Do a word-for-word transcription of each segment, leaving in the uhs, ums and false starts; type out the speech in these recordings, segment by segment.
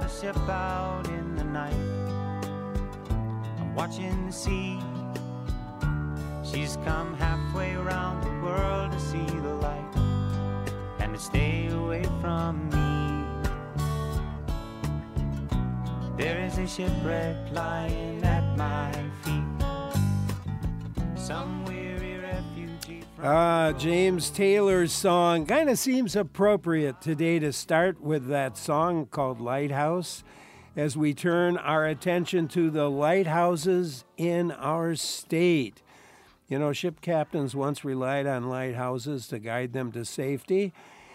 a ship out in the night. I'm watching the sea. She's come halfway around the world to see the light and to stay away from me. There is a shipwreck lying at my feet. Some weary refugee from... Ah, James Taylor's song kind of seems appropriate today to start with that song called Lighthouse, as we turn our attention to the lighthouses in our state. You know, ship captains once relied on lighthouses to guide them to safety,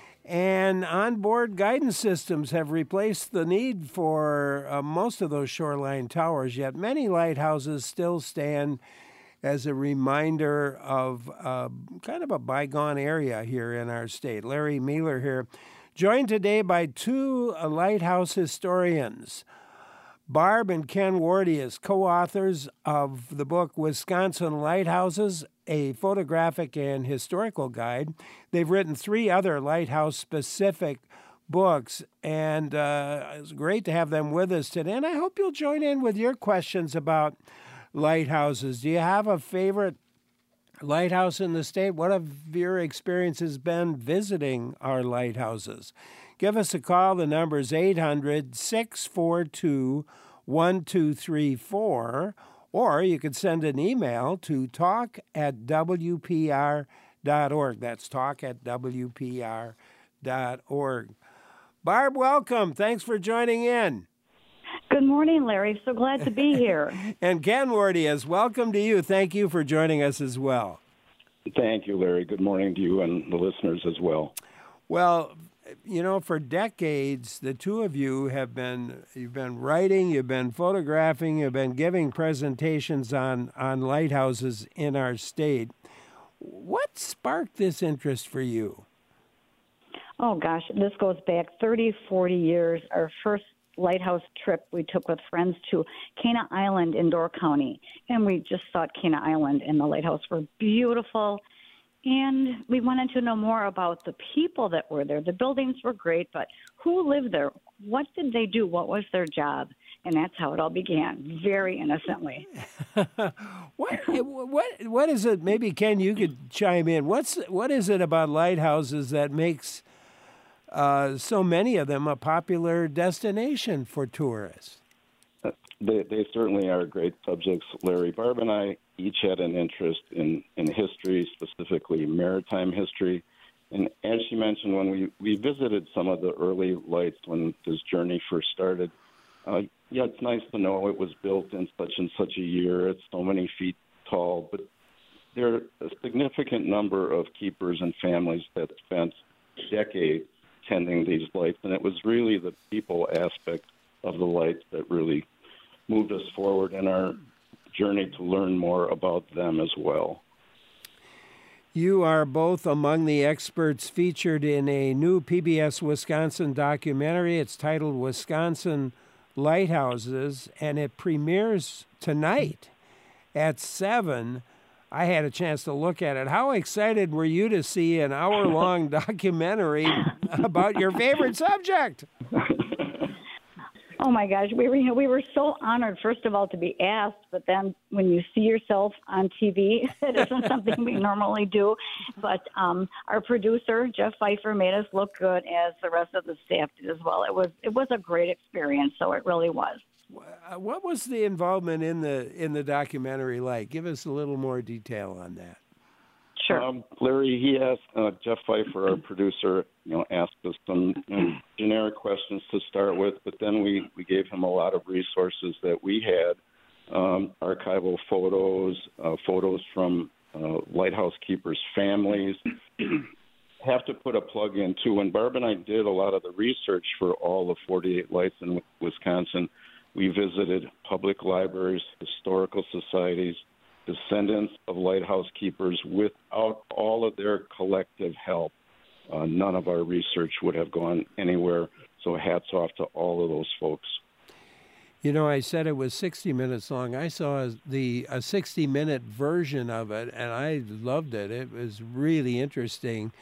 and onboard guidance systems have replaced the need for uh, most of those shoreline towers, yet many lighthouses still stand as a reminder of uh, kind of a bygone area here in our state. Larry Mueller here, joined today by two uh, lighthouse historians. Barb and Ken Wardius, co-authors of the book Wisconsin Lighthouses, a photographic and historical guide. They've written three other lighthouse-specific books, and uh, it's great to have them with us today. And I hope you'll join in with your questions about lighthouses. Do you have a favorite lighthouse in the state? What have your experiences been visiting our lighthouses? Give us a call. The number is eight hundred, six four two, one two three four, or you could send an email to talk at w p r dot org. That's talk at w p r dot org. Barb, welcome. Thanks for joining in. Good morning, Larry. So glad to be here. And Ken Wardius, welcome to you. Thank you for joining us as well. Thank you, Larry. Good morning to you and the listeners as well. Well, you know, for decades, the two of you have been, you've been writing, you've been photographing, you've been giving presentations on, on lighthouses in our state. What sparked this interest for you? Oh, gosh, this goes back thirty, forty years. Our first lighthouse trip we took with friends to Cana Island in Door County, and we just thought Cana Island and the lighthouse were beautiful. And we wanted to know more about the people that were there. The buildings were great, but who lived there? What did they do? What was their job? And that's how it all began, very innocently. what, what, what is it? Maybe, Ken, you could chime in. What's What is it about lighthouses that makes uh, so many of them a popular destination for tourists? Uh, they, they certainly are great subjects, Larry. Barb and I each had an interest in, in history, specifically maritime history. And as she mentioned, when we, we visited some of the early lights when this journey first started, uh, yeah, it's nice to know it was built in such and such a year. It's so many feet tall. But there are a significant number of keepers and families that spent decades tending these lights. And it was really the people aspect of the lights that really moved us forward in our journey to learn more about them as well. You are both among the experts featured in a new P B S Wisconsin documentary. It's titled Wisconsin Lighthouses, and it premieres tonight at seven. I had a chance to look at it. How excited were you to see an hour-long documentary about your favorite subject? Oh my gosh, we were you know we were so honored, first of all, to be asked, but then when you see yourself on T V, it isn't something we normally do. But um, our producer Jeff Pfeiffer made us look good, as the rest of the staff did as well. It was it was a great experience, so it really was. What was the involvement in the in the documentary like? Give us a little more detail on that. Sure. Um, Larry, he asked, uh, Jeff Pfeiffer, our producer, you know, asked us some you know, generic questions to start with, but then we, we gave him a lot of resources that we had, um, archival photos, uh, photos from uh, lighthouse keepers' families. Have to put a plug in, too. When Barb and I did a lot of the research for all the forty-eight lights in Wisconsin, we visited public libraries, historical societies, descendants of lighthouse keepers. Without all of their collective help, uh, none of our research would have gone anywhere. So hats off to all of those folks. You know, I said it was sixty minutes long. I saw the a sixty-minute version of it, and I loved it. It was really interesting.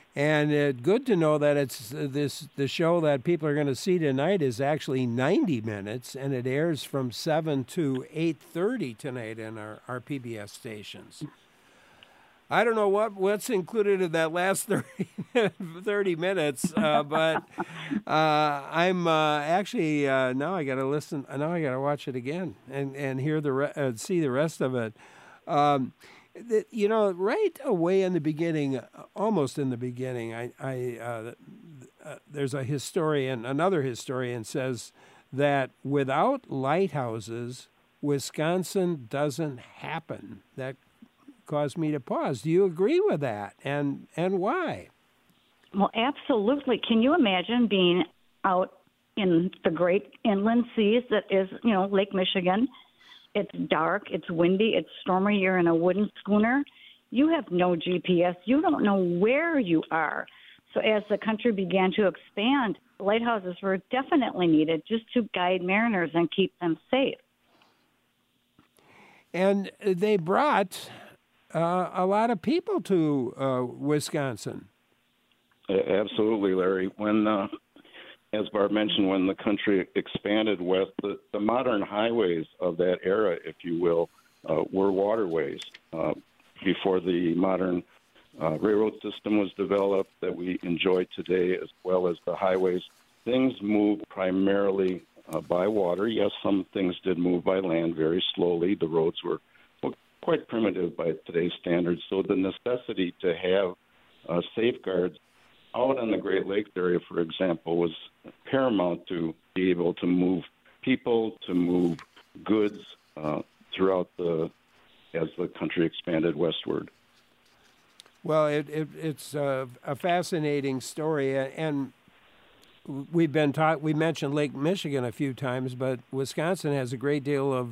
And uh, good to know that it's uh, this the show that people are going to see tonight is actually ninety minutes, and it airs from seven to eight thirty tonight in our, our P B S stations. I don't know what, what's included in that last thirty, thirty minutes, uh, but uh, I'm uh, actually uh, now I got to listen. Now I got to watch it again and and hear the re- uh, see the rest of it. Um, the, you know, right away in the beginning, almost in the beginning, I, I uh, uh, there's a historian, another historian says that without lighthouses, Wisconsin doesn't happen. That caused me to pause. Do you agree with that? And and why? Well, absolutely. Can you imagine being out in the great inland seas that is, you know, Lake Michigan? It's dark, it's windy, it's stormy, you're in a wooden schooner. You have no G P S. You don't know where you are. So as the country began to expand, lighthouses were definitely needed just to guide mariners and keep them safe. And they brought uh, a lot of people to uh, Wisconsin. Absolutely, Larry. When, uh, as Barb mentioned, when the country expanded west, the, the modern highways of that era, if you will, uh, were waterways. Uh, before the modern uh, railroad system was developed that we enjoy today, as well as the highways, things moved primarily uh, by water. Yes, some things did move by land very slowly. The roads were well, quite primitive by today's standards. So the necessity to have uh, safeguards out on the Great Lakes area, for example, was paramount to be able to move people, to move goods uh, throughout the, as the country expanded westward. Well, it, it, it's a, a fascinating story, and we've been taught. We mentioned Lake Michigan a few times, but Wisconsin has a great deal of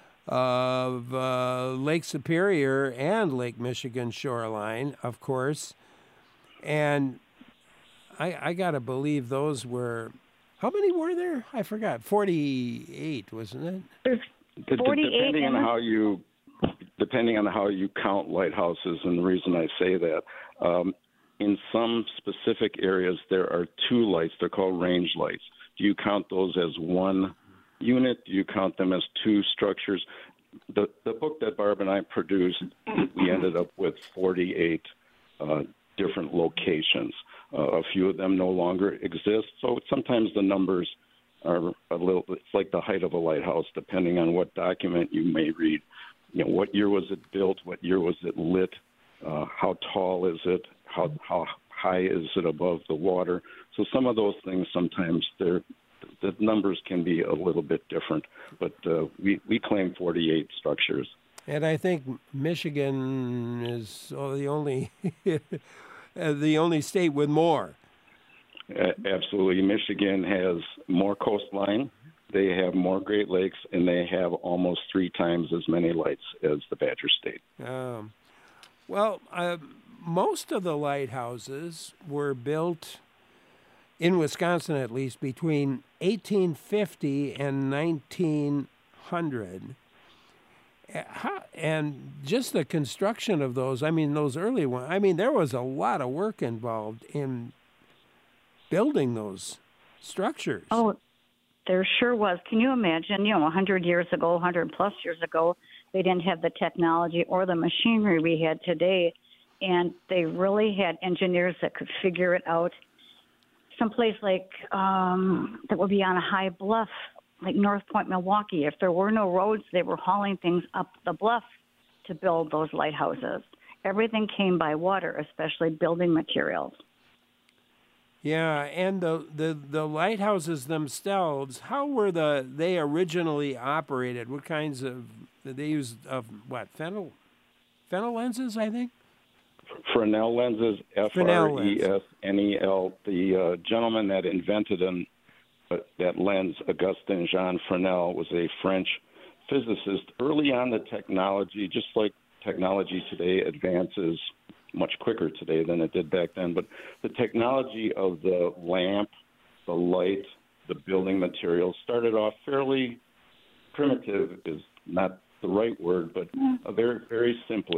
of uh, Lake Superior and Lake Michigan shoreline, of course, and I, I got to believe those were, how many were there? I forgot. forty-eight, wasn't it? There's forty-eight. Depending on how you, depending on how you count lighthouses, and the reason I say that, um, in some specific areas there are two lights. They're called range lights. Do you count those as one unit? Do you count them as two structures? The the book that Barb and I produced, we ended up with forty-eight uh, different locations. Uh, a few of them no longer exist, so sometimes the numbers are a little, it's like the height of a lighthouse, depending on what document you may read. You know, what year was it built? What year was it lit? Uh, how tall is it? How how high is it above the water? So some of those things, sometimes they're, the numbers can be a little bit different, but uh, we, we claim forty-eight structures. And I think Michigan is oh, the only the only state with more. Uh, absolutely. Michigan has more coastline, they have more Great Lakes, and they have almost three times as many lights as the Badger State. Um, well, uh, most of the lighthouses were built, in Wisconsin at least, between eighteen fifty and nineteen hundred. How, and just the construction of those, I mean, those early ones, I mean, there was a lot of work involved in building those structures. Oh, there sure was. Can you imagine, you know, one hundred years ago, one hundred plus years ago, they didn't have the technology or the machinery we had today, and they really had engineers that could figure it out. Someplace like um, that would be on a high bluff, like North Point, Milwaukee. If there were no roads, they were hauling things up the bluff to build those lighthouses. Everything came by water, especially building materials. Yeah, and the, the, the lighthouses themselves, how were the they originally operated? What kinds of, did they use, of what, Fresnel, Fresnel lenses, I think? Fresnel lenses, F R E S N E L. The uh, gentleman that invented them, uh, that lens, Augustin Jean Fresnel, was a French physicist. Early on, the technology, just like technology today advances much quicker today than it did back then, but the technology of the lamp, the light, the building materials started off fairly primitive, is not the right word, but uh, very, very simply.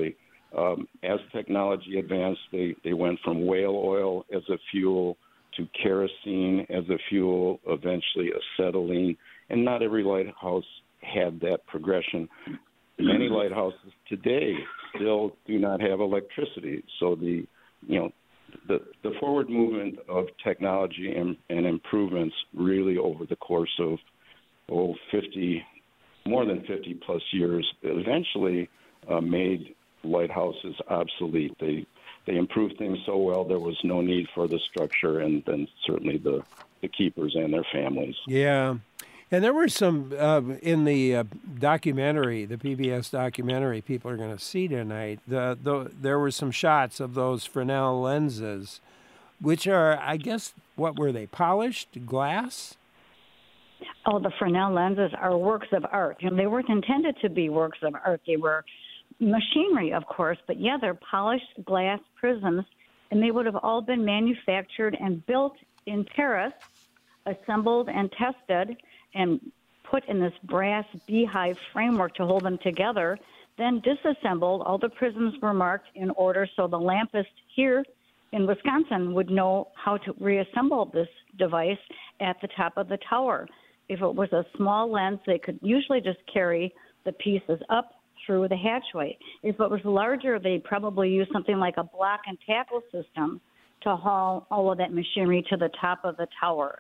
Um, as technology advanced, they, they went from whale oil as a fuel to kerosene as a fuel, eventually acetylene, and not every lighthouse had that progression. Many lighthouses today still do not have electricity, so the you know the the forward movement of technology and, and improvements really over the course of oh fifty, more than fifty plus years, eventually uh, made lighthouses obsolete. They they improved things so well there was no need for the structure, and then certainly the the keepers and their families. Yeah. And there were some, uh, in the uh, documentary, the P B S documentary people are going to see tonight, the, the, there were some shots of those Fresnel lenses, which are, I guess, what were they, polished glass? Oh, the Fresnel lenses are works of art. You know, they weren't intended to be works of art. They were machinery, of course, but yeah, they're polished glass prisms, and they would have all been manufactured and built in Paris, assembled and tested, and put in this brass beehive framework to hold them together, then disassembled. All the prisms were marked in order so the lampist here in Wisconsin would know how to reassemble this device at the top of the tower. If it was a small lens, they could usually just carry the pieces up through the hatchway. If it was larger, they probably used something like a block and tackle system to haul all of that machinery to the top of the tower.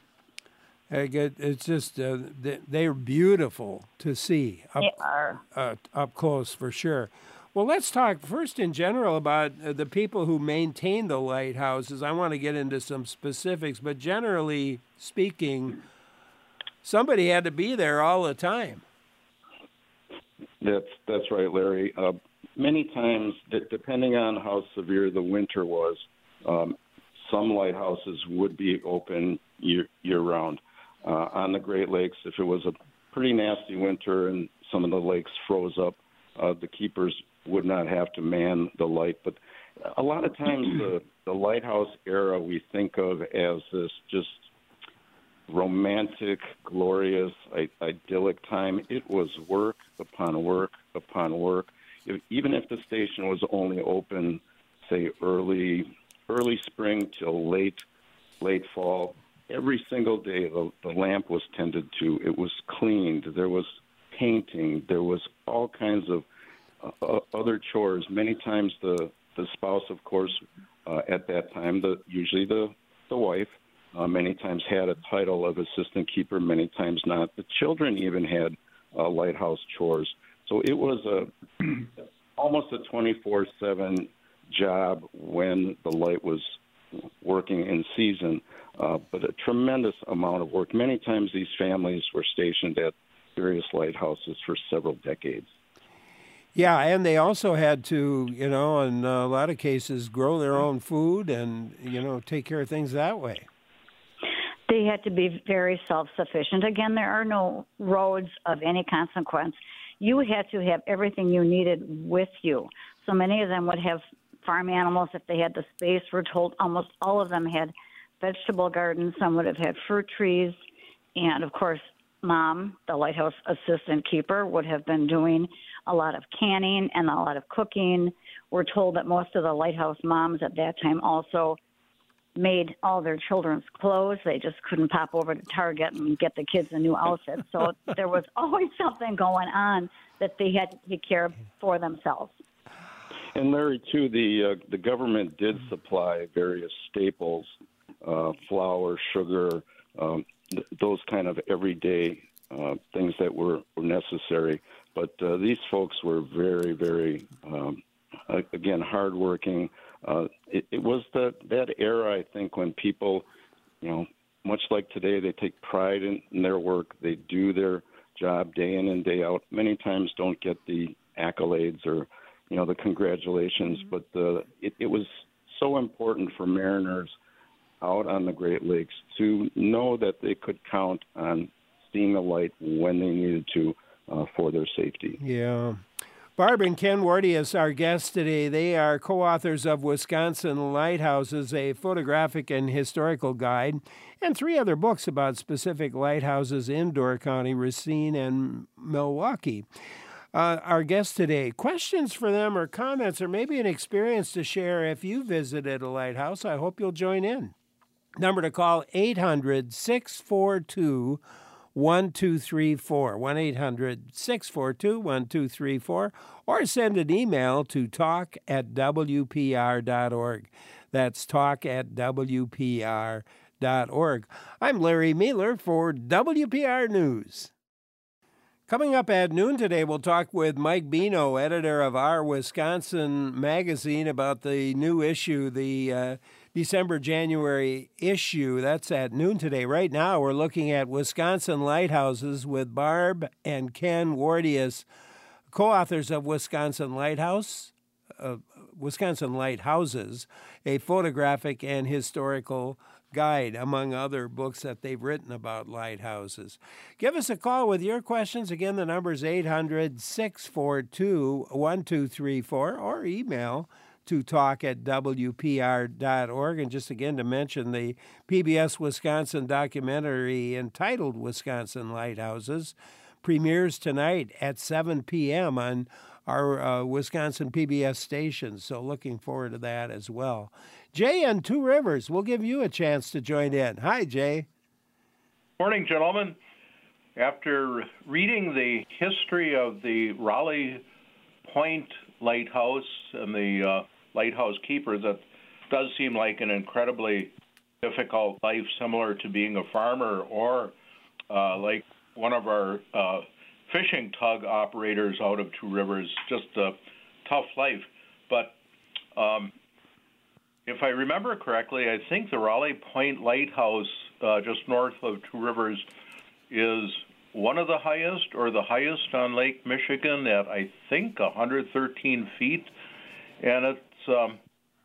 It's just, uh, they're beautiful to see up, they are. Uh, up close for sure. Well, let's talk first in general about uh, the people who maintain the lighthouses. I want to get into some specifics, but generally speaking, somebody had to be there all the time. That's that's right, Larry. Uh, many times, d- depending on how severe the winter was, um, some lighthouses would be open year, year-round. Uh, on the Great Lakes, if it was a pretty nasty winter and some of the lakes froze up, uh, the keepers would not have to man the light. But a lot of times the, the lighthouse era we think of as this just romantic, glorious, I- idyllic time. It was work upon work upon work. If, even if the station was only open, say, early early spring till late late fall, every single day the, the lamp was tended to. It was cleaned. There was painting. There was all kinds of uh, other chores. Many times the, the spouse, of course, uh, at that time, the usually the, the wife, uh, many times had a title of assistant keeper, many times not. The children even had uh, lighthouse chores. So it was a almost a twenty-four seven job when the light was working in season, uh, but a tremendous amount of work. Many times these families were stationed at various lighthouses for several decades. Yeah, and they also had to, you know, in a lot of cases, grow their own food and, you know, take care of things that way. They had to be very self-sufficient. Again, there are no roads of any consequence. You had to have everything you needed with you. So many of them would have farm animals if they had the space. We're told almost all of them had vegetable gardens. Some would have had fruit trees. And, of course, Mom, the lighthouse assistant keeper, would have been doing a lot of canning and a lot of cooking. We're told that most of the lighthouse moms at that time also made all their children's clothes. They just couldn't pop over to Target and get the kids a new outfit. So there was always something going on that they had to take care of for themselves. And Larry, too, the uh, the government did supply various staples, uh, flour, sugar, um, th- those kind of everyday uh, things that were, were necessary. But uh, these folks were very, very, um, again, hardworking. Uh, it, it was the, that era, I think, when people, you know, much like today, they take pride in, in their work. They do their job day in and day out. Many times don't get the accolades or, you know, the congratulations, mm-hmm. but the, it, it was so important for mariners out on the Great Lakes to know that they could count on seeing the light when they needed to uh, for their safety. Yeah. Barb and Ken Wardius, our guests today, they are co-authors of Wisconsin Lighthouses, a photographic and historical guide, and three other books about specific lighthouses in Door County, Racine, and Milwaukee. uh, our guests today. Questions for them or comments or maybe an experience to share if you visited a lighthouse. I hope you'll join in. Number to call, eight hundred, six four two, one two three four, one eight hundred, six four two, one two three four, or send an email to talk at w p r dot org. That's talk at w p r dot org. I'm Larry Mueller for W P R News. Coming up at noon today, we'll talk with Mike Bino, editor of Our Wisconsin Magazine, about the new issue, the uh, December-January issue. That's at noon today. Right now, we're looking at Wisconsin lighthouses with Barb and Ken Wardius, co-authors of Wisconsin Lighthouse, uh, Wisconsin Lighthouses, a photographic and historical guide, among other books that they've written about lighthouses. Give us a call with your questions. Again, the number is eight hundred, six four two, one two three four, or email to talk at w p r dot org. And just again to mention the P B S Wisconsin documentary entitled Wisconsin Lighthouses premieres tonight at seven p.m. on our uh, Wisconsin P B S stations. So looking forward to that as well. Jay and Two Rivers, we'll give you a chance to join in. Hi, Jay. Morning, gentlemen. After reading the history of the Raleigh Point Lighthouse and the uh, lighthouse keepers, that does seem like an incredibly difficult life, similar to being a farmer or uh, like one of our uh, fishing tug operators out of Two Rivers. Just a tough life. But um, if I remember correctly, I think the Raleigh Point Lighthouse, uh, just north of Two Rivers, is one of the highest or the highest on Lake Michigan at, I think, one hundred thirteen feet. And it's, um,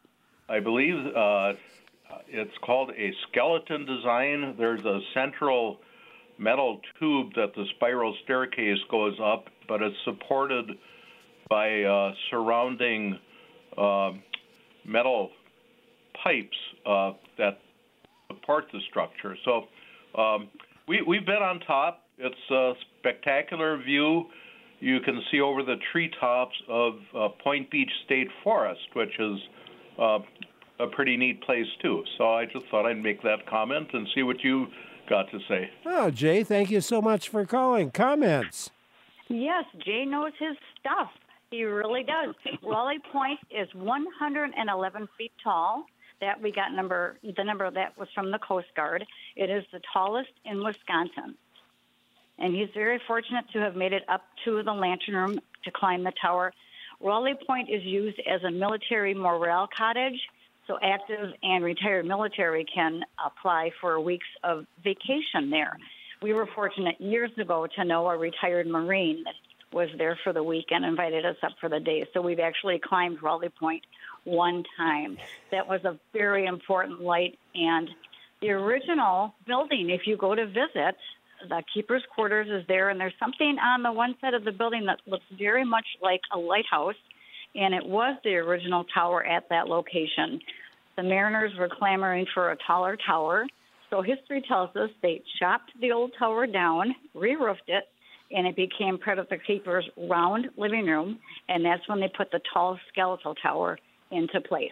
I believe, uh, it's called a skeleton design. There's a central metal tube that the spiral staircase goes up, but it's supported by uh, surrounding uh, metal pipes uh, that support the structure. So um, we, we've been on top. It's a spectacular view. You can see over the treetops of uh, Point Beach State Forest, which is uh, a pretty neat place, too. So I just thought I'd make that comment and see what you got to say. Oh, Jay, thank you so much for calling. Comments? Yes, Jay knows his stuff. He really does. Raleigh Point is one hundred eleven feet tall. That we got number the number of that was from the Coast Guard. It is the tallest in Wisconsin. And he's very fortunate to have made it up to the Lantern Room to climb the tower. Raleigh Point is used as a military morale cottage, so active and retired military can apply for weeks of vacation there. We were fortunate years ago to know a retired Marine that was there for the week and invited us up for the day. So we've actually climbed Raleigh Point one time. That was a very important light. And the original building, if you go to visit, the keeper's quarters is there, and there's something on the one side of the building that looks very much like a lighthouse, and it was the original tower at that location. The mariners were clamoring for a taller tower, so history tells us they chopped the old tower down, re-roofed it, and it became part of the keeper's round living room, and that's when they put the tall skeletal tower into place.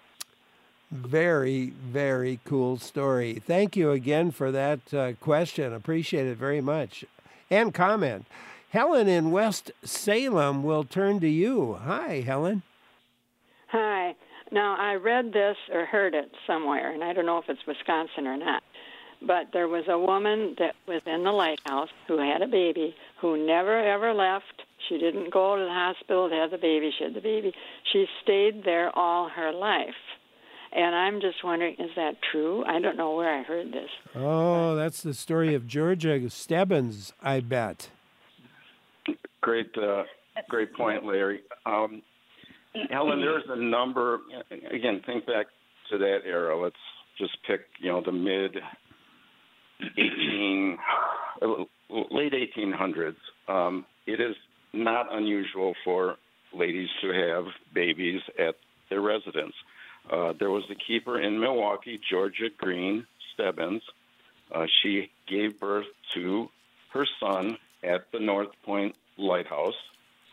Very, very cool story. Thank you again for that uh, question. Appreciate it very much. And comment. Helen in West Salem will turn to you. Hi, Helen. Hi. Now, I read this or heard it somewhere, and I don't know if it's Wisconsin or not, but there was a woman that was in the lighthouse who had a baby who never, ever left. She didn't go to the hospital to have the baby. She had the baby. She stayed there all her life. And I'm just wondering, is that true? I don't know where I heard this. Oh, that's the story of Georgia Stebbins, I bet. Great, uh, great point, Larry. Um, Helen, there's a number. Again, think back to that era. Let's just pick, you know, the mid eighteen, late eighteen hundreds. Um, it is not unusual for ladies to have babies at their residence. Uh, there was a keeper in Milwaukee, Georgia Green Stebbins. Uh, she gave birth to her son at the North Point Lighthouse.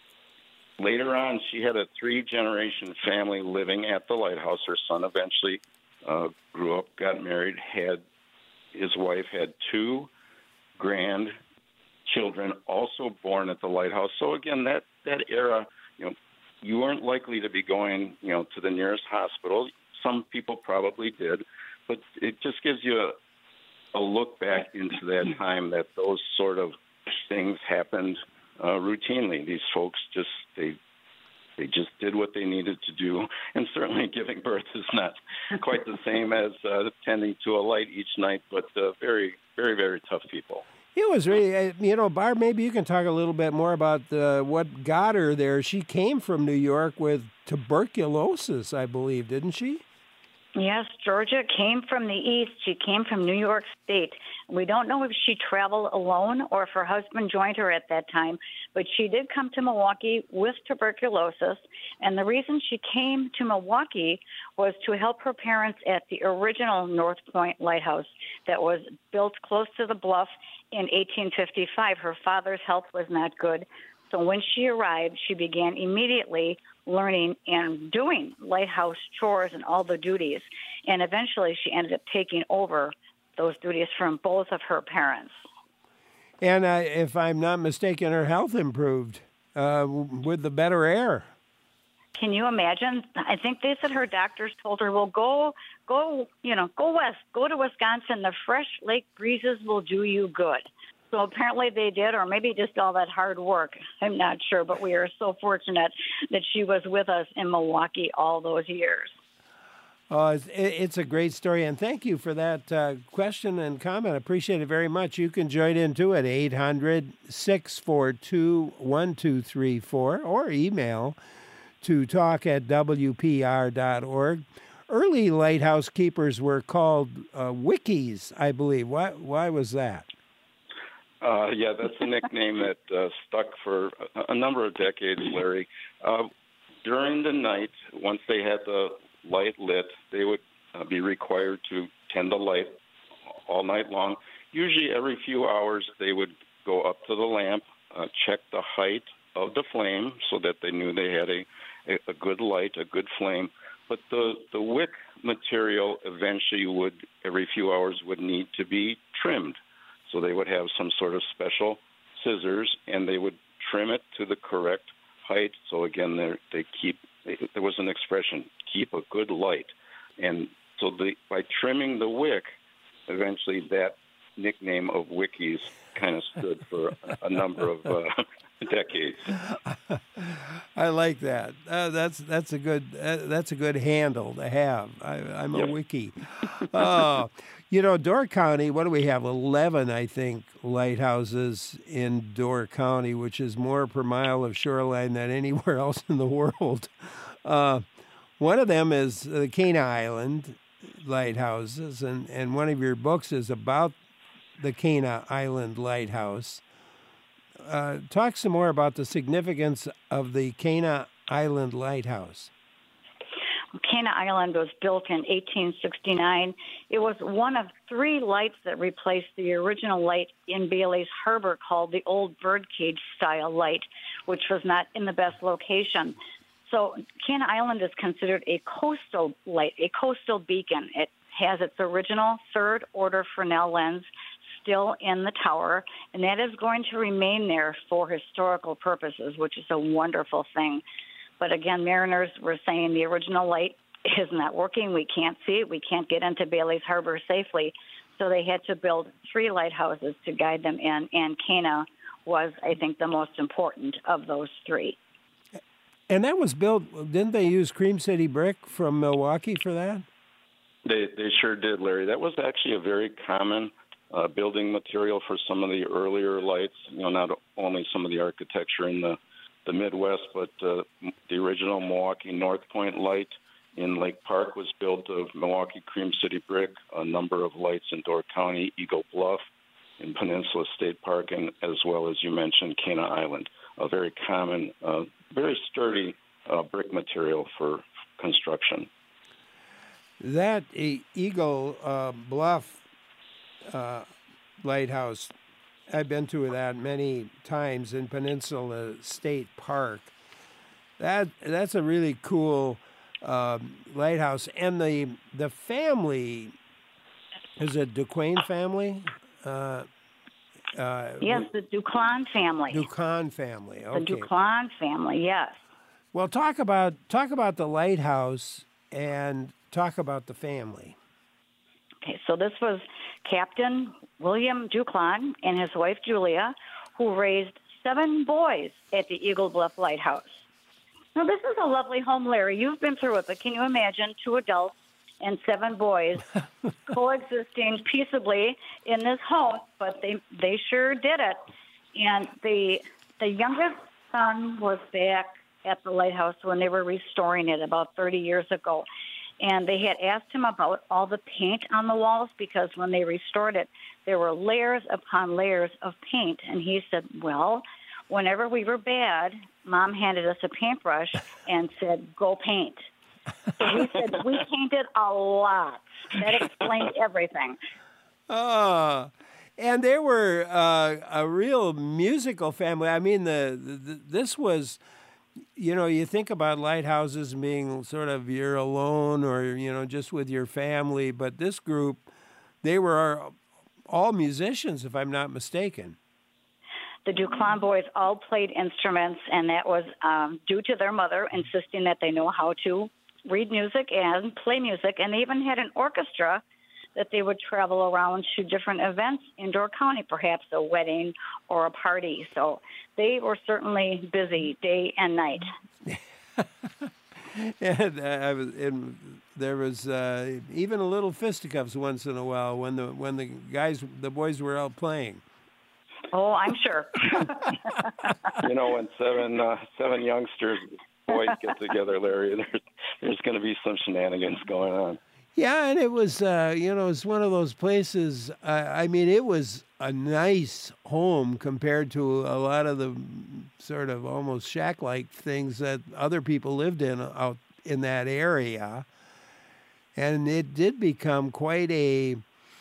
later on, she had a three-generation family living at the lighthouse. Her son eventually uh, grew up, got married, had his wife had two grandchildren also born at the lighthouse. So again, that, that era, you know, you weren't likely to be going, you know, to the nearest hospital. Some people probably did, but it just gives you a, a look back into that time that those sort of things happened uh, routinely. These folks just they they just did what they needed to do, and certainly giving birth is not quite the same as uh, tending to a light each night. But uh, very, very, very tough people. It was really, you know, Barb, maybe you can talk a little bit more about uh, what got her there. She came from New York with tuberculosis, I believe, didn't she? Yes, Georgia came from the east. She came from New York State. We don't know if she traveled alone or if her husband joined her at that time, but she did come to Milwaukee with tuberculosis. And the reason she came to Milwaukee was to help her parents at the original North Point Lighthouse that was built close to the bluff in eighteen fifty-five. Her father's health was not good. So when she arrived, she began immediately learning and doing lighthouse chores and all the duties. And eventually she ended up taking over those duties from both of her parents. And uh, if I'm not mistaken, her health improved uh, with the better air. Can you imagine? I think they said her doctors told her, well, go, go, you know, go west, go to Wisconsin. The fresh lake breezes will do you good. So apparently they did, or maybe just all that hard work. I'm not sure, but we are so fortunate that she was with us in Milwaukee all those years. Oh, it's, it's a great story, and thank you for that uh, question and comment. I appreciate it very much. You can join into it, eight hundred, six four two, one two three four, or email to talk at w p r dot org. Early lighthouse keepers were called uh, wickies, I believe. Why, why was that? Uh, yeah, that's a nickname that uh, stuck for a, a number of decades, Larry. Uh, during the night, once they had the light lit, they would uh, be required to tend the light all night long. Usually every few hours, they would go up to the lamp, uh, check the height of the flame so that they knew they had a, a, a good light, a good flame. But the, the wick material eventually would, every few hours, would need to be trimmed. So they would have some sort of special scissors, and they would trim it to the correct height. So again, they keep. There was an expression: keep a good light. And so the, by trimming the wick, eventually that nickname of wickies kind of stood for a, a number of uh, decades. I like that. Uh, that's that's a good uh, that's a good handle to have. I, I'm a Yep. wickie. Oh. You know, Door County, what do we have? eleven, I think, lighthouses in Door County, which is more per mile of shoreline than anywhere else in the world. Uh, one of them is the Cana Island lighthouses, and, and one of your books is about the Cana Island Lighthouse. Uh, talk some more about the significance of the Cana Island Lighthouse. Cana Island was built in eighteen sixty-nine. It was one of three lights that replaced the original light in Bailey's Harbor called the old birdcage style light, which was not in the best location. So Cana Island is considered a coastal light, a coastal beacon. It has its original third order Fresnel lens still in the tower, and that is going to remain there for historical purposes, which is a wonderful thing. But again, mariners were saying the original light is not working. We can't see it. We can't get into Bailey's Harbor safely. So they had to build three lighthouses to guide them in, and Cana was, I think, the most important of those three. And that was built, didn't they use Cream City brick from Milwaukee for that? They they sure did, Larry. That was actually a very common uh, building material for some of the earlier lights. You know, not only some of the architecture in the the Midwest, but uh, the original Milwaukee North Point light in Lake Park was built of Milwaukee Cream City brick. A number of lights in Door County, Eagle Bluff, in Peninsula State Park, and as well as you mentioned, Cana Island. A very common, uh, very sturdy uh, brick material for construction. That e- Eagle uh, Bluff uh, lighthouse, I've been to that many times in Peninsula State Park. That that's a really cool um, lighthouse, and the the family is a Duquesne family. Uh, uh, Yes, the Duclan family. Duquesne family. Okay. The Duclan family. Yes. Well, talk about talk about the lighthouse and talk about the family. Okay, so this was Captain William Duclan and his wife Julia, who raised seven boys at the Eagle Bluff Lighthouse. Now, this is a lovely home, Larry. You've been through it, but can you imagine two adults and seven boys coexisting peaceably in this home? But they they sure did it. And the the youngest son was back at the lighthouse when they were restoring it about thirty years ago. And they had asked him about all the paint on the walls because when they restored it, there were layers upon layers of paint. And he said, well, whenever we were bad, Mom handed us a paintbrush and said, go paint. So he said, we painted a lot. That explained everything. Oh, and they were uh, a real musical family. I mean, the, the this was, you know, you think about lighthouses being sort of you're alone or, you know, just with your family. But this group, they were all musicians, if I'm not mistaken. The Duclan boys all played instruments, and that was um, due to their mother insisting that they know how to read music and play music. And they even had an orchestra that they would travel around to different events in Door County, perhaps a wedding or a party. So they were certainly busy day and night. and, uh, I was, and there was uh, even a little fisticuffs once in a while when the when the guys, the boys were out playing. Oh, I'm sure. You know, when seven uh, seven youngsters, boys get together, Larry, there's, there's going to be some shenanigans going on. Yeah, and it was, uh, you know, it's one of those places, uh, I mean, it was a nice home compared to a lot of the sort of almost shack-like things that other people lived in out in that area. And it did become quite a,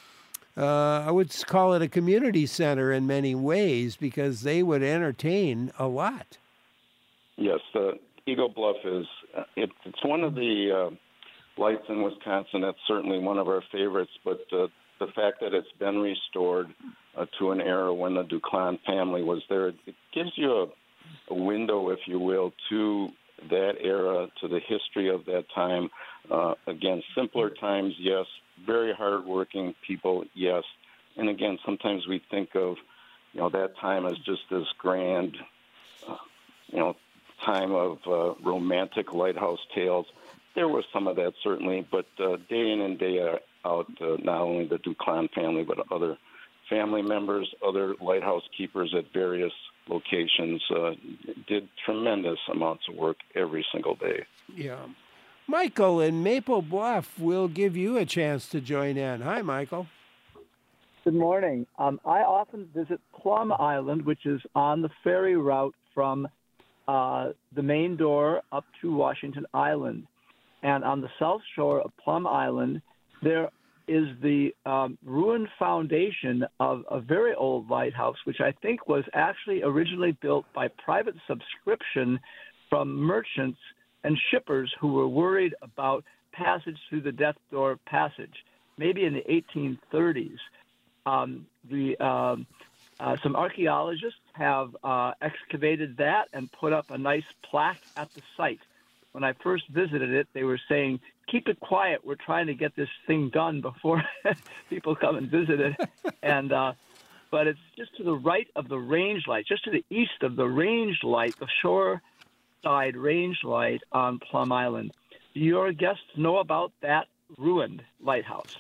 uh, I would call it a community center in many ways because they would entertain a lot. Yes, uh, Eagle Bluff is, uh, it, it's one of the... Uh, lights in Wisconsin, that's certainly one of our favorites, but uh, the fact that it's been restored uh, to an era when the Duclan family was there, it gives you a, a window, if you will, to that era, to the history of that time. Uh, again, simpler times, yes. Very hardworking people, yes. And again, sometimes we think of, you know, that time as just this grand, uh, you know, time of uh, romantic lighthouse tales. There was some of that, certainly, but uh, day in and day out, uh, not only the Duclan family, but other family members, other lighthouse keepers at various locations uh, did tremendous amounts of work every single day. Yeah. Michael in Maple Bluff will give you a chance to join in. Hi, Michael. Good morning. Um, I often visit Plum Island, which is on the ferry route from uh, the main door up to Washington Island. And on the south shore of Plum Island, there is the um, ruined foundation of a very old lighthouse, which I think was actually originally built by private subscription from merchants and shippers who were worried about passage through the Death Door Passage, maybe in the eighteen thirties. Um, the um, uh, some archaeologists have uh, excavated that and put up a nice plaque at the site. When I first visited it, they were saying, keep it quiet. We're trying to get this thing done before people come and visit it. and uh, But it's just to the right of the range light, just to the east of the range light, the shore side range light on Plum Island. Do your guests know about that ruined lighthouse?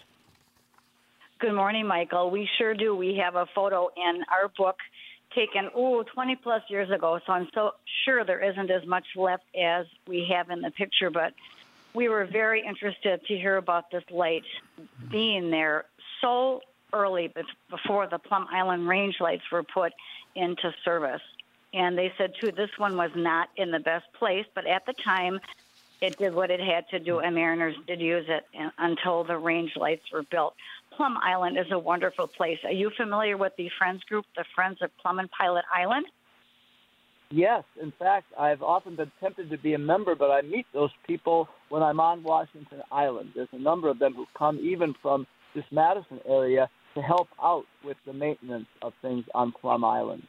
Good morning, Michael. We sure do. We have a photo in our book taken, oh, twenty plus years ago, so I'm so sure there isn't as much left as we have in the picture, but we were very interested to hear about this light being there so early before the Plum Island range lights were put into service. And they said, too, this one was not in the best place, but at the time, it did what it had to do, and mariners did use it until the range lights were built. Plum Island is a wonderful place. Are you familiar with the Friends group, the Friends of Plum and Pilot Island? Yes, in fact, I've often been tempted to be a member, but I meet those people when I'm on Washington Island. There's a number of them who come even from this Madison area to help out with the maintenance of things on Plum Island.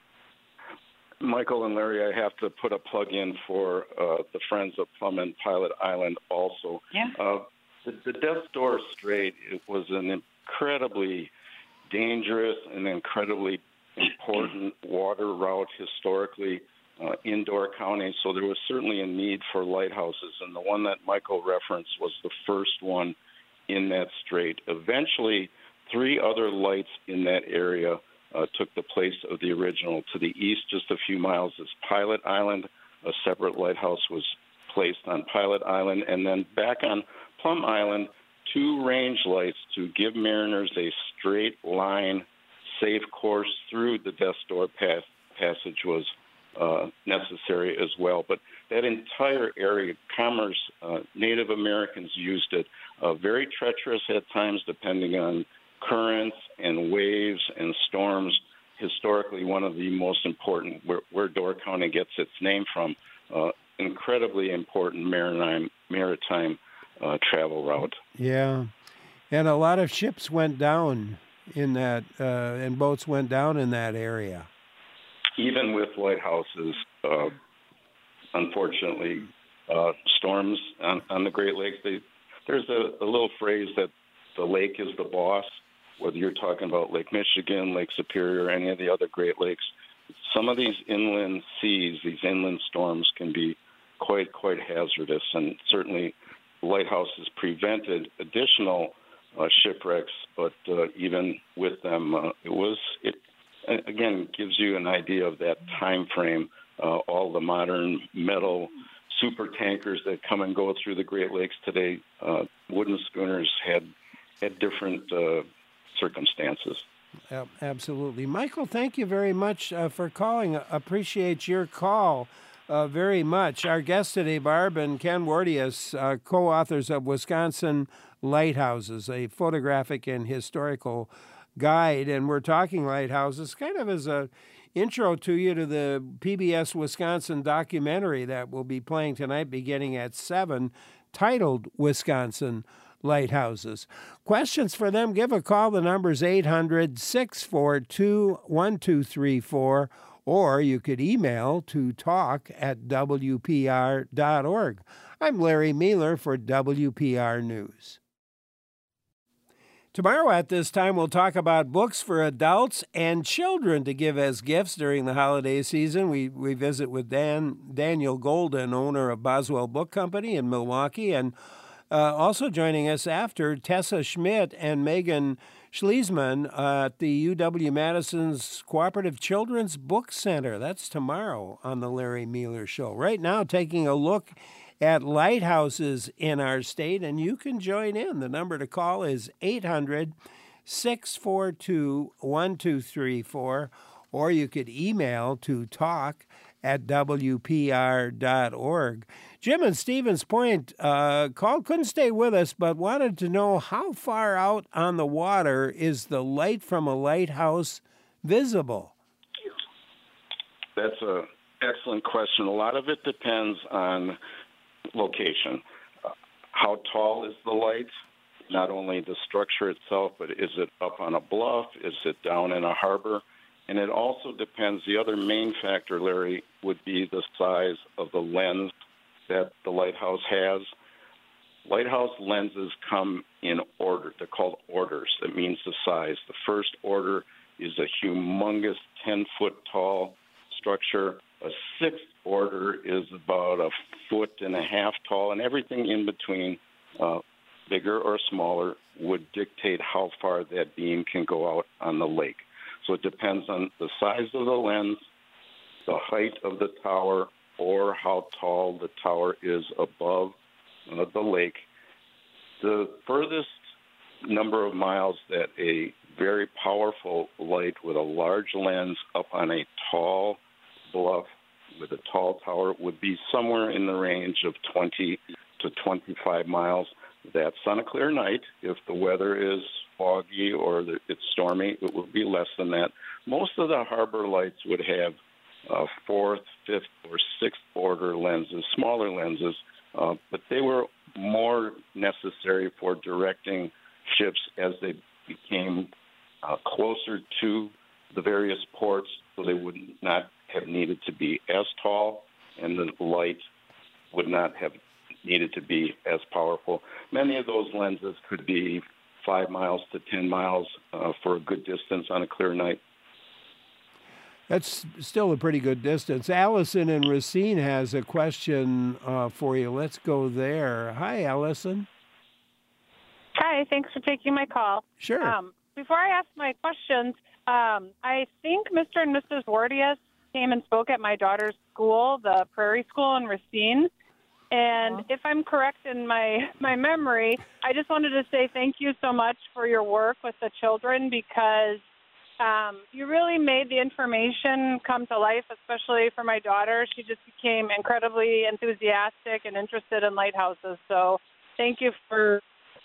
Michael and Larry, I have to put a plug in for uh, the Friends of Plum and Pilot Island also. Yeah. Uh, the, the Death's Door Strait, it was an incredibly dangerous and incredibly important water route historically uh, in Door County, so there was certainly a need for lighthouses, and the one that Michael referenced was the first one in that strait. Eventually, three other lights in that area uh, took the place of the original. To the east, just a few miles, is Pilot Island. A separate lighthouse was placed on Pilot Island, and then back on Plum Island, two range lights to give mariners a straight line, safe course through the Death's Door pass, passage was uh, necessary as well. But that entire area, commerce, uh, Native Americans used it. Uh, very treacherous at times, depending on currents and waves and storms. Historically, one of the most important, where, where Door County gets its name from, uh, incredibly important maritime, maritime uh, travel route. Yeah, and a lot of ships went down in that, uh, and boats went down in that area. Even with lighthouses, uh, unfortunately, uh, storms on, on the Great Lakes, they, there's a, a little phrase that the lake is the boss, whether you're talking about Lake Michigan, Lake Superior, or any of the other Great Lakes. Some of these inland seas, these inland storms can be quite, quite hazardous, and certainly lighthouses prevented additional uh, shipwrecks, but uh, even with them, uh, it was, it again gives you an idea of that time frame. Uh, all the modern metal super tankers that come and go through the Great Lakes today, uh, wooden schooners had had different uh, circumstances. Yep, absolutely. Michael, thank you very much uh, for calling. Appreciate your call uh, very much. Our guests today, Barb and Ken Wardius, uh, co-authors of Wisconsin Lighthouses, a photographic and historical guide. And we're talking lighthouses kind of as a intro to you to the P B S Wisconsin documentary that will be playing tonight beginning at seven, titled Wisconsin Lighthouses. Questions for them, give a call. The number's eight hundred, six four two, one two three four, or you could email to talk at W P R dot org. I'm Larry Mueller for W P R News. Tomorrow at this time, we'll talk about books for adults and children to give as gifts during the holiday season. We we visit with Dan Daniel Golden, owner of Boswell Book Company in Milwaukee, and uh, also joining us after, Tessa Schmidt and Megan Schliesman at the U W-Madison's Cooperative Children's Book Center. That's tomorrow on the Larry Mueller Show. Right now, taking a look at lighthouses in our state, and you can join in. The number to call is eight hundred, six four two, one two three four, or you could email to talk at W P R dot org. Jim in Stevens Point uh, called, couldn't stay with us, but wanted to know how far out on the water is the light from a lighthouse visible? That's an excellent question. A lot of it depends on location. Uh, how tall is the light? Not only the structure itself, but is it up on a bluff? Is it down in a harbor? And it also depends. The other main factor, Larry, would be the size of the lens that the lighthouse has. Lighthouse lenses come in order. They're called orders. That means the size. The first order is a humongous ten-foot tall structure. A sixth order is about a foot and a half tall, and everything in between, uh, bigger or smaller, would dictate how far that beam can go out on the lake. So it depends on the size of the lens, the height of the tower, or how tall the tower is above uh, the lake. The furthest number of miles that a very powerful light with a large lens up on a tall bluff with a tall tower would be somewhere in the range of twenty to twenty-five miles. That's on a clear night. If the weather is foggy or it's stormy, it will be less than that. Most of the harbor lights would have uh, fourth, fifth, or sixth order lenses, smaller lenses, uh, but they were more necessary for directing ships as they became uh, closer to the various ports, so they would not have needed to be as tall, and the light would not have needed to be as powerful. Many of those lenses could be five miles to ten miles uh, for a good distance on a clear night. That's still a pretty good distance. Allison in Racine has a question uh, for you. Let's go there. Hi, Allison. Hi, thanks for taking my call. Sure. Um, before I ask my questions, um, I think Mister and Missus Wardius came and spoke at my daughter's school, the Prairie School in Racine. And uh-huh. if I'm correct in my, my memory, I just wanted to say thank you so much for your work with the children, because um, you really made the information come to life, especially for my daughter. She just became incredibly enthusiastic and interested in lighthouses. So thank you for...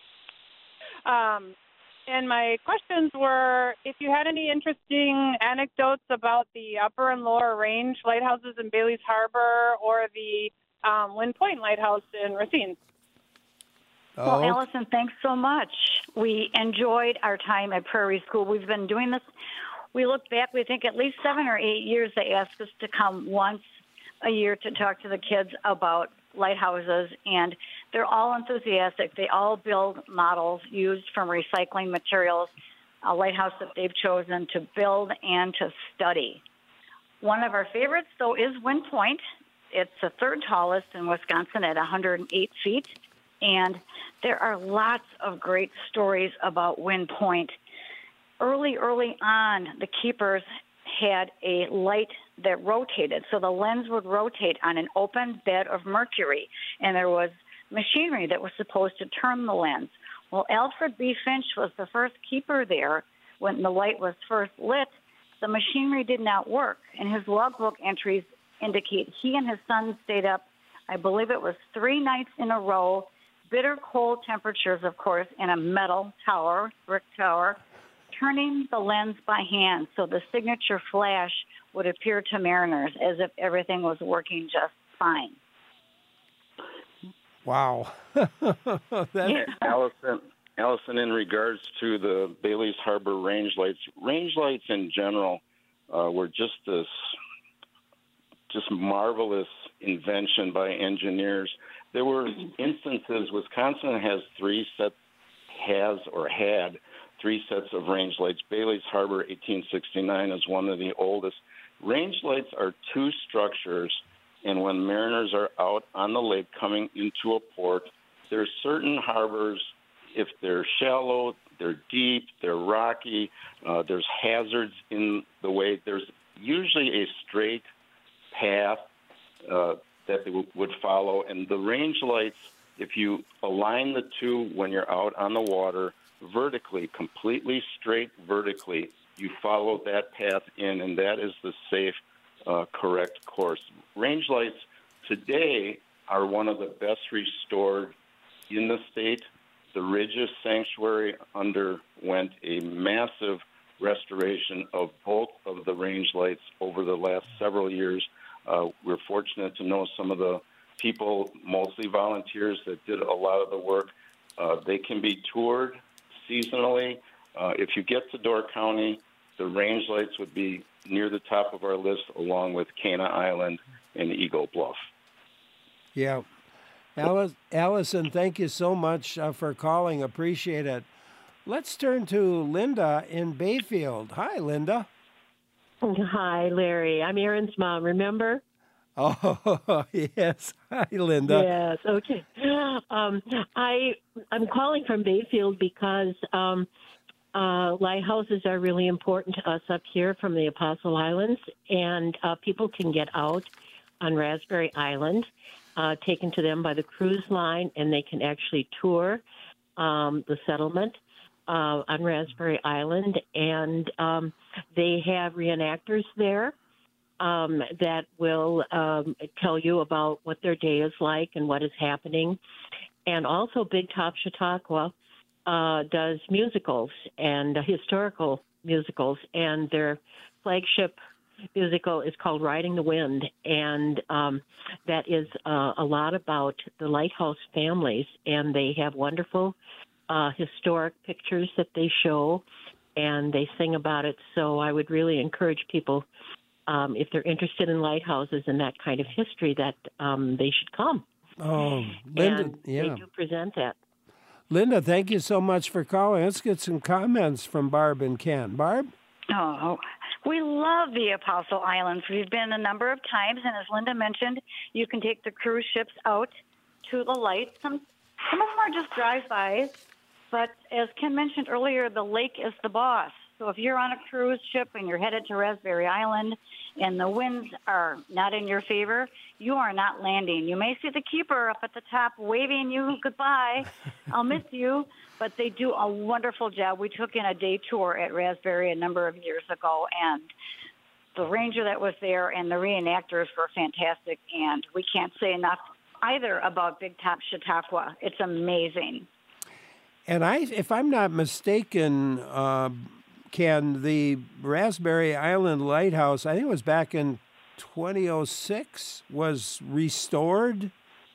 Um, and my questions were if you had any interesting anecdotes about the upper and lower range lighthouses in Bailey's Harbor or the um, Wind Point Lighthouse in Racine. Oh. Well, Allison, thanks so much. We enjoyed our time at Prairie School. We've been doing this. We look back, we think at least seven or eight years they asked us to come once a year to talk to the kids about lighthouses, and they're all enthusiastic. They all build models used from recycling materials, a lighthouse that they've chosen to build and to study. One of our favorites, though, is Wind Point. It's the third tallest in Wisconsin at one hundred eight feet, and there are lots of great stories about Wind Point. Early, early on, the keepers had a light that rotated, so the lens would rotate on an open bed of mercury, and there was machinery that was supposed to turn the lens. Well, Alfred B. Finch was the first keeper there when the light was first lit. The machinery did not work, and his logbook entries indicate he and his son stayed up, I believe it was three nights in a row, bitter cold temperatures, of course, in a metal tower, brick tower, turning the lens by hand so the signature flash would appear to mariners as if everything was working just fine. Wow. yeah. Allison, Allison, in regards to the Bailey's Harbor range lights, range lights in general uh, were just this just marvelous invention by engineers. There were instances, Wisconsin has three sets, has or had three sets of range lights. Bailey's Harbor, eighteen sixty-nine, is one of the oldest. Range lights are two structures, and when mariners are out on the lake coming into a port, there are certain harbors, if they're shallow, they're deep, they're rocky, uh, there's hazards in the way. There's usually a straight path uh, that they w- would follow, and the range lights, if you align the two when you're out on the water vertically, completely straight vertically, you follow that path in, and that is the safe, uh, correct course. Range lights today are one of the best restored in the state. The Ridges Sanctuary underwent a massive restoration of both of the range lights over the last several years. Uh, we're fortunate to know some of the people, mostly volunteers, that did a lot of the work. Uh, they can be toured seasonally. Uh, if you get to Door County, the range lights would be near the top of our list, along with Cana Island and Eagle Bluff. Yeah. Allison, thank you so much uh, for calling. Appreciate it. Let's turn to Linda in Bayfield. Hi, Linda. Hi, Larry. I'm Aaron's mom, remember? Oh, yes. Hi, Linda. Yes, okay. Um, I, I'm calling from Bayfield because um, uh, lighthouses are really important to us up here from the Apostle Islands, and uh, people can get out on Raspberry Island, uh, taken to them by the cruise line, and they can actually tour um, the settlement uh, on Raspberry Island, and um, they have reenactors there um, that will um, tell you about what their day is like and what is happening. And also Big Top Chautauqua uh, does musicals and uh, historical musicals, and their flagship musical is called Riding the Wind, and um, that is uh, a lot about the lighthouse families, and they have wonderful uh, historic pictures that they show, and they sing about it. So I would really encourage people, um, if they're interested in lighthouses and that kind of history, that um, they should come. Oh, Linda, and yeah. they do present that. Linda, thank you so much for calling. Let's get some comments from Barb and Ken. Barb? Oh, we love the Apostle Islands. We've been a number of times, and as Linda mentioned, you can take the cruise ships out to the lights. Some, some of them are just drive-bys, but as Ken mentioned earlier, the lake is the boss. So if you're on a cruise ship and you're headed to Raspberry Island and the winds are not in your favor, you are not landing. You may see the keeper up at the top waving you goodbye. I'll miss you. But they do a wonderful job. We took in a day tour at Raspberry a number of years ago, and the ranger that was there and the reenactors were fantastic. And we can't say enough either about Big Top Chautauqua. It's amazing. And I, if I'm not mistaken, uh, Ken, the Raspberry Island Lighthouse, I think it was back in twenty oh six, was restored?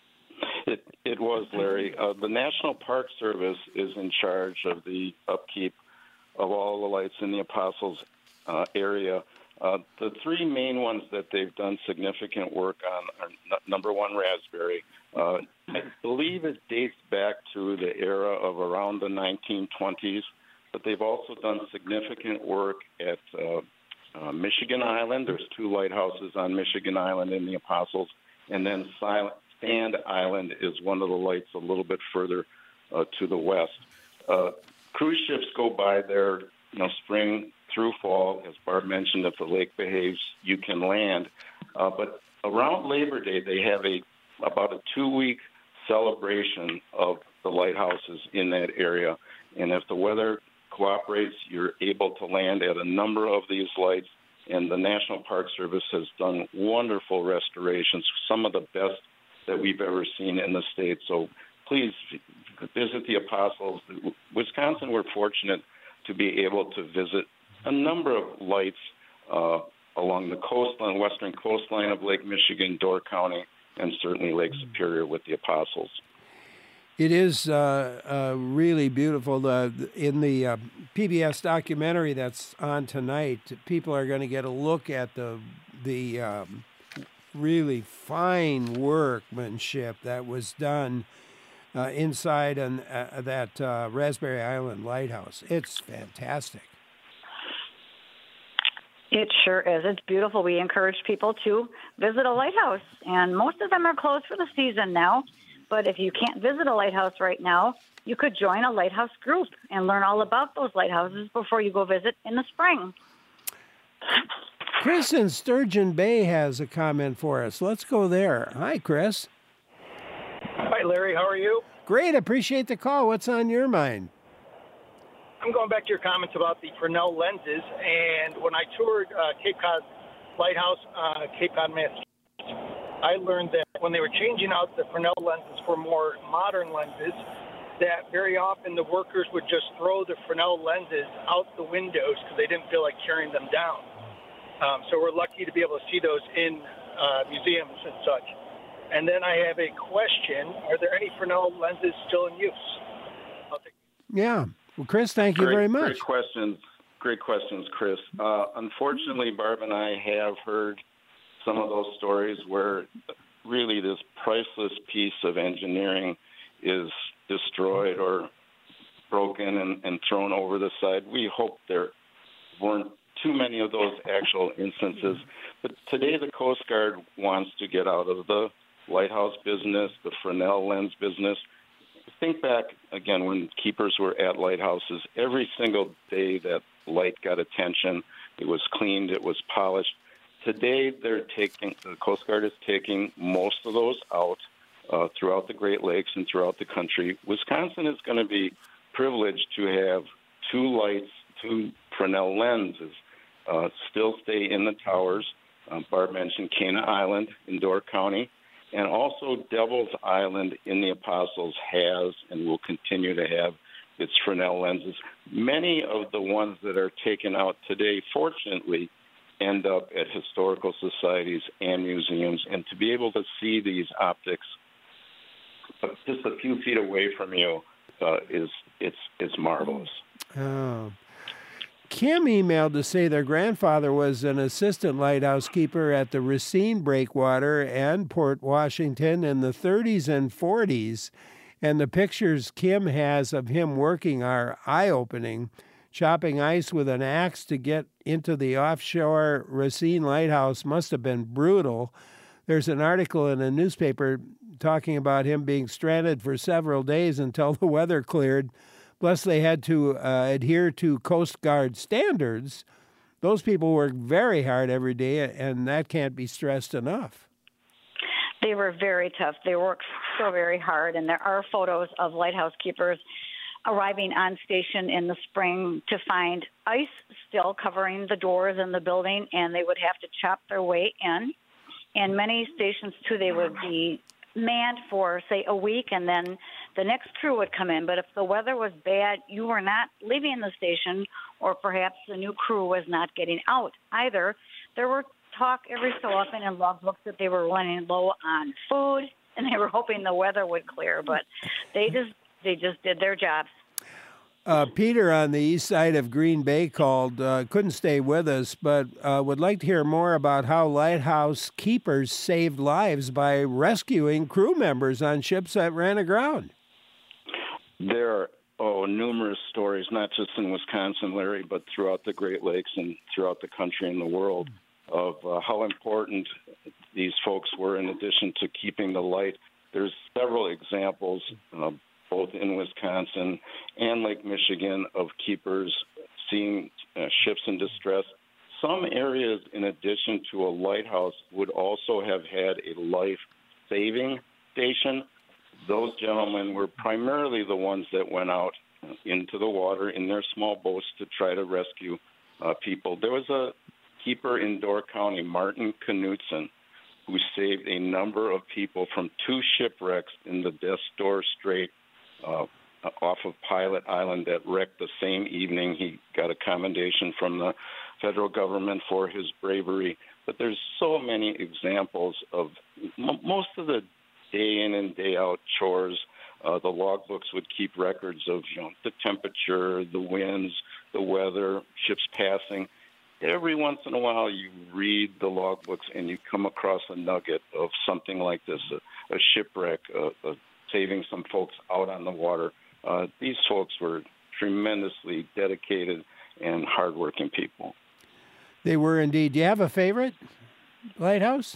It, it was, Larry. Uh, the National Park Service is in charge of the upkeep of all the lights in the Apostles uh, area. Uh, the three main ones that they've done significant work on are n- number one, Raspberry. Uh, I believe it dates back to the era of around the nineteen twenties. But they've also done significant work at uh, uh, Michigan Island. There's two lighthouses on Michigan Island in the Apostles. And then Silent Stand Island is one of the lights a little bit further uh, to the west. Uh, cruise ships go by there, you know, spring through fall. As Barb mentioned, if the lake behaves, you can land. Uh, but around Labor Day, they have a about a two-week celebration of the lighthouses in that area. And if the weather cooperates, you're able to land at a number of these lights, and the National Park Service has done wonderful restorations, some of the best that we've ever seen in the state. So please visit the Apostles. Wisconsin, we're fortunate to be able to visit a number of lights uh, along the coastline, western coastline of Lake Michigan, Door County, and certainly Lake Superior with the Apostles. It is uh, uh, really beautiful. The, in the uh, P B S documentary that's on tonight, people are going to get a look at the the um, really fine workmanship that was done uh, inside an, uh, that uh, Raspberry Island Lighthouse. It's fantastic. It sure is. It's beautiful. We encourage people to visit a lighthouse, and most of them are closed for the season now. But if you can't visit a lighthouse right now, you could join a lighthouse group and learn all about those lighthouses before you go visit in the spring. Chris in Sturgeon Bay has a comment for us. Let's go there. Hi, Chris. Hi, Larry. How are you? Great. Appreciate the call. What's on your mind? I'm going back to your comments about the Fresnel lenses. And when I toured uh, Cape Cod Lighthouse, uh, Cape Cod, Massachusetts, I learned that when they were changing out the Fresnel lenses for more modern lenses, that very often the workers would just throw the Fresnel lenses out the windows because they didn't feel like carrying them down. Um, so we're lucky to be able to see those in uh, museums and such. And then I have a question. Are there any Fresnel lenses still in use? I'll take- yeah. Well, Chris, thank you great, very much. Great questions. Great questions, Chris. Uh, unfortunately, Barb and I have heard some of those stories where really this priceless piece of engineering is destroyed or broken and, and thrown over the side. We hope there weren't too many of those actual instances. But today the Coast Guard wants to get out of the lighthouse business, the Fresnel lens business. Think back, again, when keepers were at lighthouses, every single day that light got attention, it was cleaned, it was polished. Today, they're taking, the Coast Guard is taking most of those out uh, throughout the Great Lakes and throughout the country. Wisconsin is going to be privileged to have two lights, two Fresnel lenses, uh, still stay in the towers. Um, Barb mentioned Cana Island in Door County, and also Devil's Island in the Apostles has and will continue to have its Fresnel lenses. Many of the ones that are taken out today, fortunately, end up at historical societies and museums, and to be able to see these optics just a few feet away from you uh, is it's it's marvelous. Oh. Kim emailed to say their grandfather was an assistant lighthouse keeper at the Racine Breakwater and Port Washington in the thirties and forties, and the pictures Kim has of him working are eye-opening, chopping ice with an axe to get into the offshore Racine Lighthouse must have been brutal. There's an article in a newspaper talking about him being stranded for several days until the weather cleared. Plus, they had to uh, adhere to Coast Guard standards. Those people work very hard every day, and that can't be stressed enough. They were very tough. They worked so very hard, and there are photos of lighthouse keepers arriving on station in the spring to find ice still covering the doors in the building, and they would have to chop their way in. And many stations, too, they would be manned for, say, a week, and then the next crew would come in. But if the weather was bad, you were not leaving the station, or perhaps the new crew was not getting out either. There were talk every so often in logbooks that they were running low on food, and they were hoping the weather would clear, but they just they just did their jobs. Uh, Peter on the east side of Green Bay called, uh, couldn't stay with us, but uh, would like to hear more about how lighthouse keepers saved lives by rescuing crew members on ships that ran aground. There are oh, numerous stories, not just in Wisconsin, Larry, but throughout the Great Lakes and throughout the country and the world, of uh, how important these folks were in addition to keeping the light. There's several examples, uh, both in Wisconsin and Lake Michigan, of keepers seeing uh, ships in distress. Some areas, in addition to a lighthouse, would also have had a life-saving station. Those gentlemen were primarily the ones that went out into the water in their small boats to try to rescue uh, people. There was a keeper in Door County, Martin Knutson, who saved a number of people from two shipwrecks in the Death Door Strait uh, off of Pilot Island that wrecked the same evening. He got a commendation from the federal government for his bravery. But there's so many examples of m- most of the day in and day out chores. Uh, the logbooks would keep records of, you know, the temperature, the winds, the weather, ships passing. Every once in a while you read the logbooks and you come across a nugget of something like this, a, a shipwreck, uh, uh, saving some folks out on the water. Uh, these folks were tremendously dedicated and hardworking people. They were indeed. Do you have a favorite lighthouse?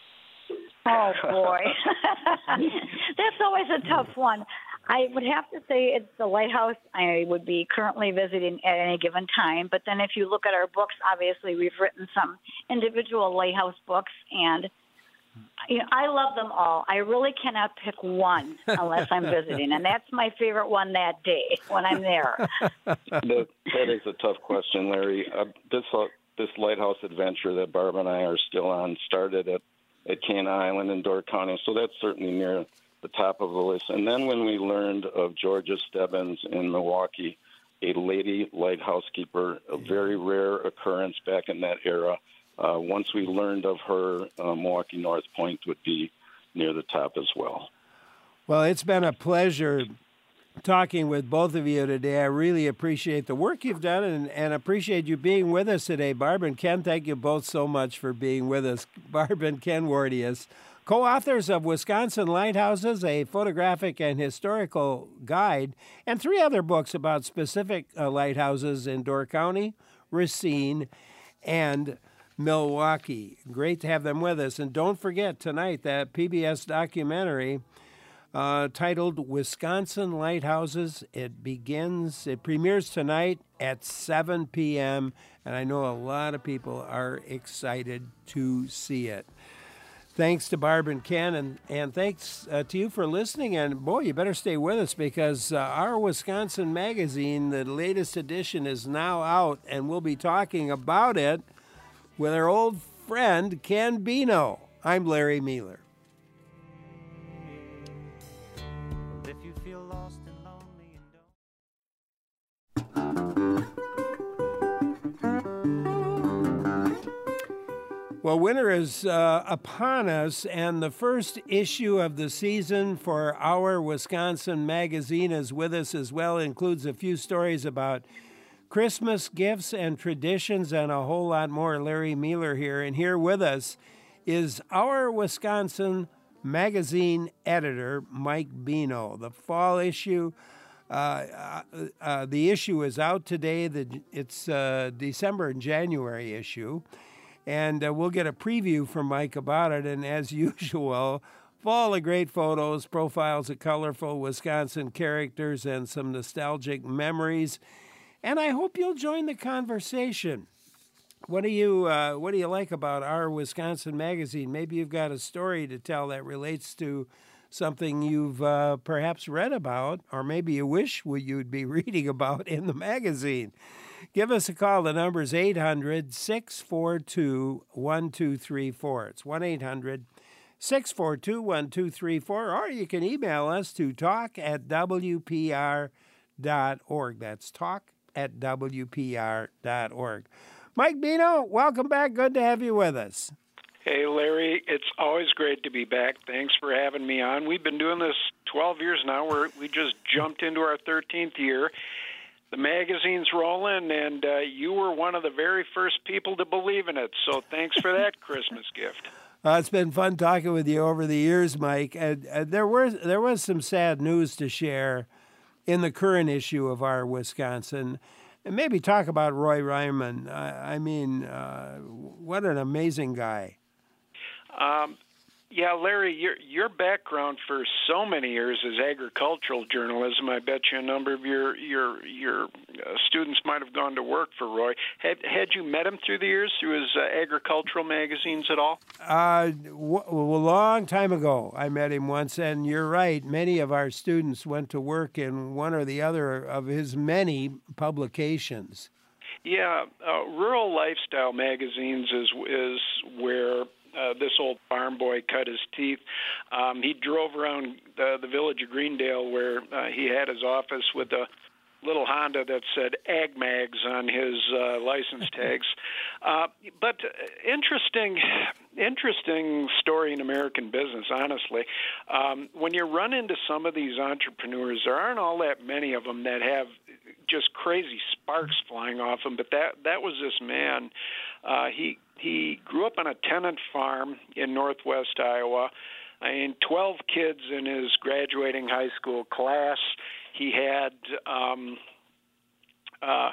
Oh, boy. That's always a tough one. I would have to say it's the lighthouse I would be currently visiting at any given time. But then if you look at our books, obviously we've written some individual lighthouse books, and you know, I love them all. I really cannot pick one unless I'm visiting, and that's my favorite one that day when I'm there. that, that is a tough question, Larry. Uh, this uh, this lighthouse adventure that Barb and I are still on started at, at Cana Island in Door County, so that's certainly near the top of the list. And then when we learned of Georgia Stebbins in Milwaukee, a lady lighthouse keeper, a very rare occurrence back in that era, uh, once we learned of her, uh, Milwaukee North Point would be near the top as well. Well, it's been a pleasure talking with both of you today. I really appreciate the work you've done and, and appreciate you being with us today. Barb and Ken, thank you both so much for being with us. Barb and Ken Wardius, co-authors of Wisconsin Lighthouses, a photographic and historical guide, and three other books about specific uh, lighthouses in Door County, Racine, and Milwaukee. Great to have them with us. And don't forget tonight that P B S documentary uh, titled Wisconsin Lighthouses. It begins, it premieres tonight at seven p.m., and I know a lot of people are excited to see it. Thanks to Barb and Ken, and, and thanks uh, to you for listening. And, boy, you better stay with us because uh, our Wisconsin magazine, the latest edition, is now out, and we'll be talking about it with our old friend, Ken Bino. I'm Larry Mueller. If you feel lost and lonely and don't Well, winter is uh, upon us, and the first issue of the season for Our Wisconsin Magazine is with us as well. It includes a few stories about Christmas gifts and traditions and a whole lot more. Larry Mueller here, and here with us is Our Wisconsin Magazine editor, Mike Bino. The fall issue, uh, uh, uh, the issue is out today. The, it's uh, December and January issue. And uh, we'll get a preview from Mike about it. And as usual, full of great photos, profiles of colorful Wisconsin characters, and some nostalgic memories. And I hope you'll join the conversation. What do you uh, What do you like about Our Wisconsin Magazine? Maybe you've got a story to tell that relates to something you've uh, perhaps read about, or maybe you wish you'd be reading about in the magazine. Give us a call. The number is eight hundred, six four two, one two three four. It's one eight hundred, six four two, one two three four. Or you can email us to talk at w p r dot org. That's talk at w p r dot org. Mike Bino, welcome back. Good to have you with us. Hey, Larry. It's always great to be back. Thanks for having me on. We've been doing this twelve years now. We're, we just jumped into our thirteenth year. The magazine's rolling, and uh, you were one of the very first people to believe in it, so thanks for that Christmas gift. Uh, it's been fun talking with you over the years, Mike. And, and there was there was some sad news to share in the current issue of Our Wisconsin. And maybe talk about Roy Ryman. I, I mean, uh, what an amazing guy. Um, Yeah, Larry, your your background for so many years is agricultural journalism. I bet you a number of your your your uh, students might have gone to work for Roy. Had had you met him through the years, through his uh, agricultural magazines at all? Uh, w- a long time ago, I met him once, and you're right. Many of our students went to work in one or the other of his many publications. Yeah, uh, Rural Lifestyle magazines is is where Uh, this old farm boy cut his teeth. Um, he drove around the, the village of Greendale where uh, he had his office with a little Honda that said Ag Mags on his uh, license tags. Uh, but interesting, interesting story in American business, honestly. Um, when you run into some of these entrepreneurs, there aren't all that many of them that have just crazy sparks flying off them. But that, that was this man. Uh, he He grew up on a tenant farm in northwest Iowa. I mean, twelve kids in his graduating high school class. He had um, uh,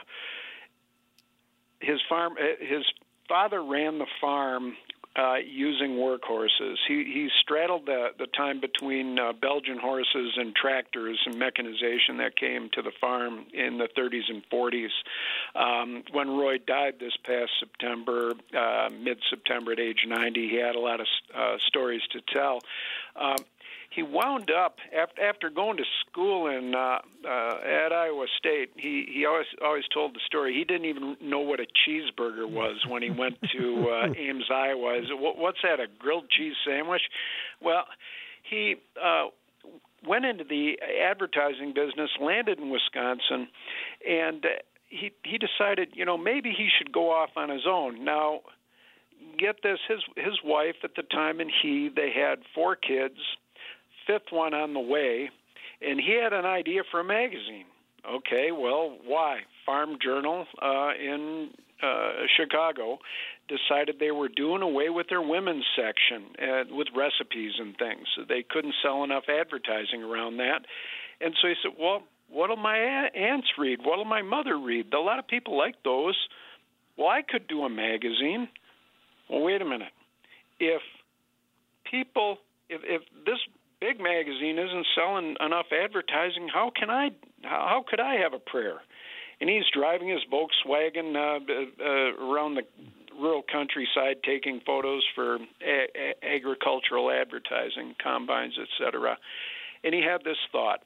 his farm. His father ran the farm uh, using workhorses. He he straddled the the time between uh, Belgian horses and tractors and mechanization that came to the farm in the thirties and forties. Um, when Roy died this past September, uh, mid-September at age ninety, he had a lot of uh, stories to tell. Um, he wound up after, after going to school in uh, uh, at Iowa State. He he always always told the story. He didn't even know what a cheeseburger was when he went to uh, Ames, Iowa. Is it, what, what's that? A grilled cheese sandwich? Well, he uh, went into the advertising business, landed in Wisconsin, and uh, he he decided, you know, maybe he should go off on his own. Now, get this: his his wife at the time and he they had four kids. Fifth one on the way, and he had an idea for a magazine. Okay, well, why? Farm Journal uh, in uh, Chicago decided they were doing away with their women's section uh, with recipes and things. So they couldn't sell enough advertising around that. And so he said, well, what'll my aunts read? What'll my mother read? A lot of people like those. Well, I could do a magazine. Well, wait a minute. If people, if, if this big magazine isn't selling enough advertising, how can I, how, how could I have a prayer? And he's driving his Volkswagen uh, uh, around the rural countryside taking photos for a- a- agricultural advertising, combines, et cetera. And he had this thought.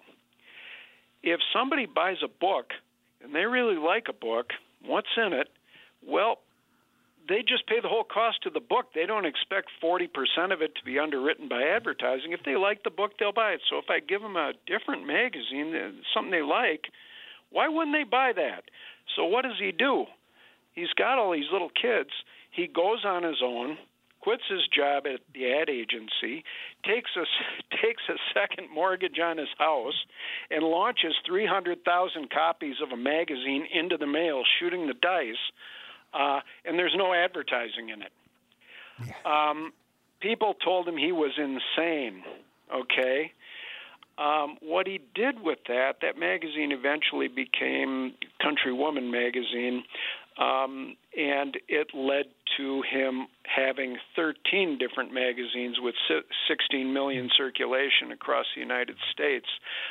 If somebody buys a book and they really like a book, what's in it? Well, they just pay the whole cost of the book. They don't expect forty percent of it to be underwritten by advertising. If they like the book, they'll buy it. So if I give them a different magazine, something they like, why wouldn't they buy that? So what does he do? He's got all these little kids. He goes on his own, quits his job at the ad agency, takes a, takes a second mortgage on his house, and launches three hundred thousand copies of a magazine into the mail, shooting the dice, uh, and there's no advertising in it. Yeah. Um, people told him he was insane, okay? Um, what he did with that, that magazine eventually became Country Woman magazine, um, and it led to him having thirteen different magazines with sixteen million circulation across the United States.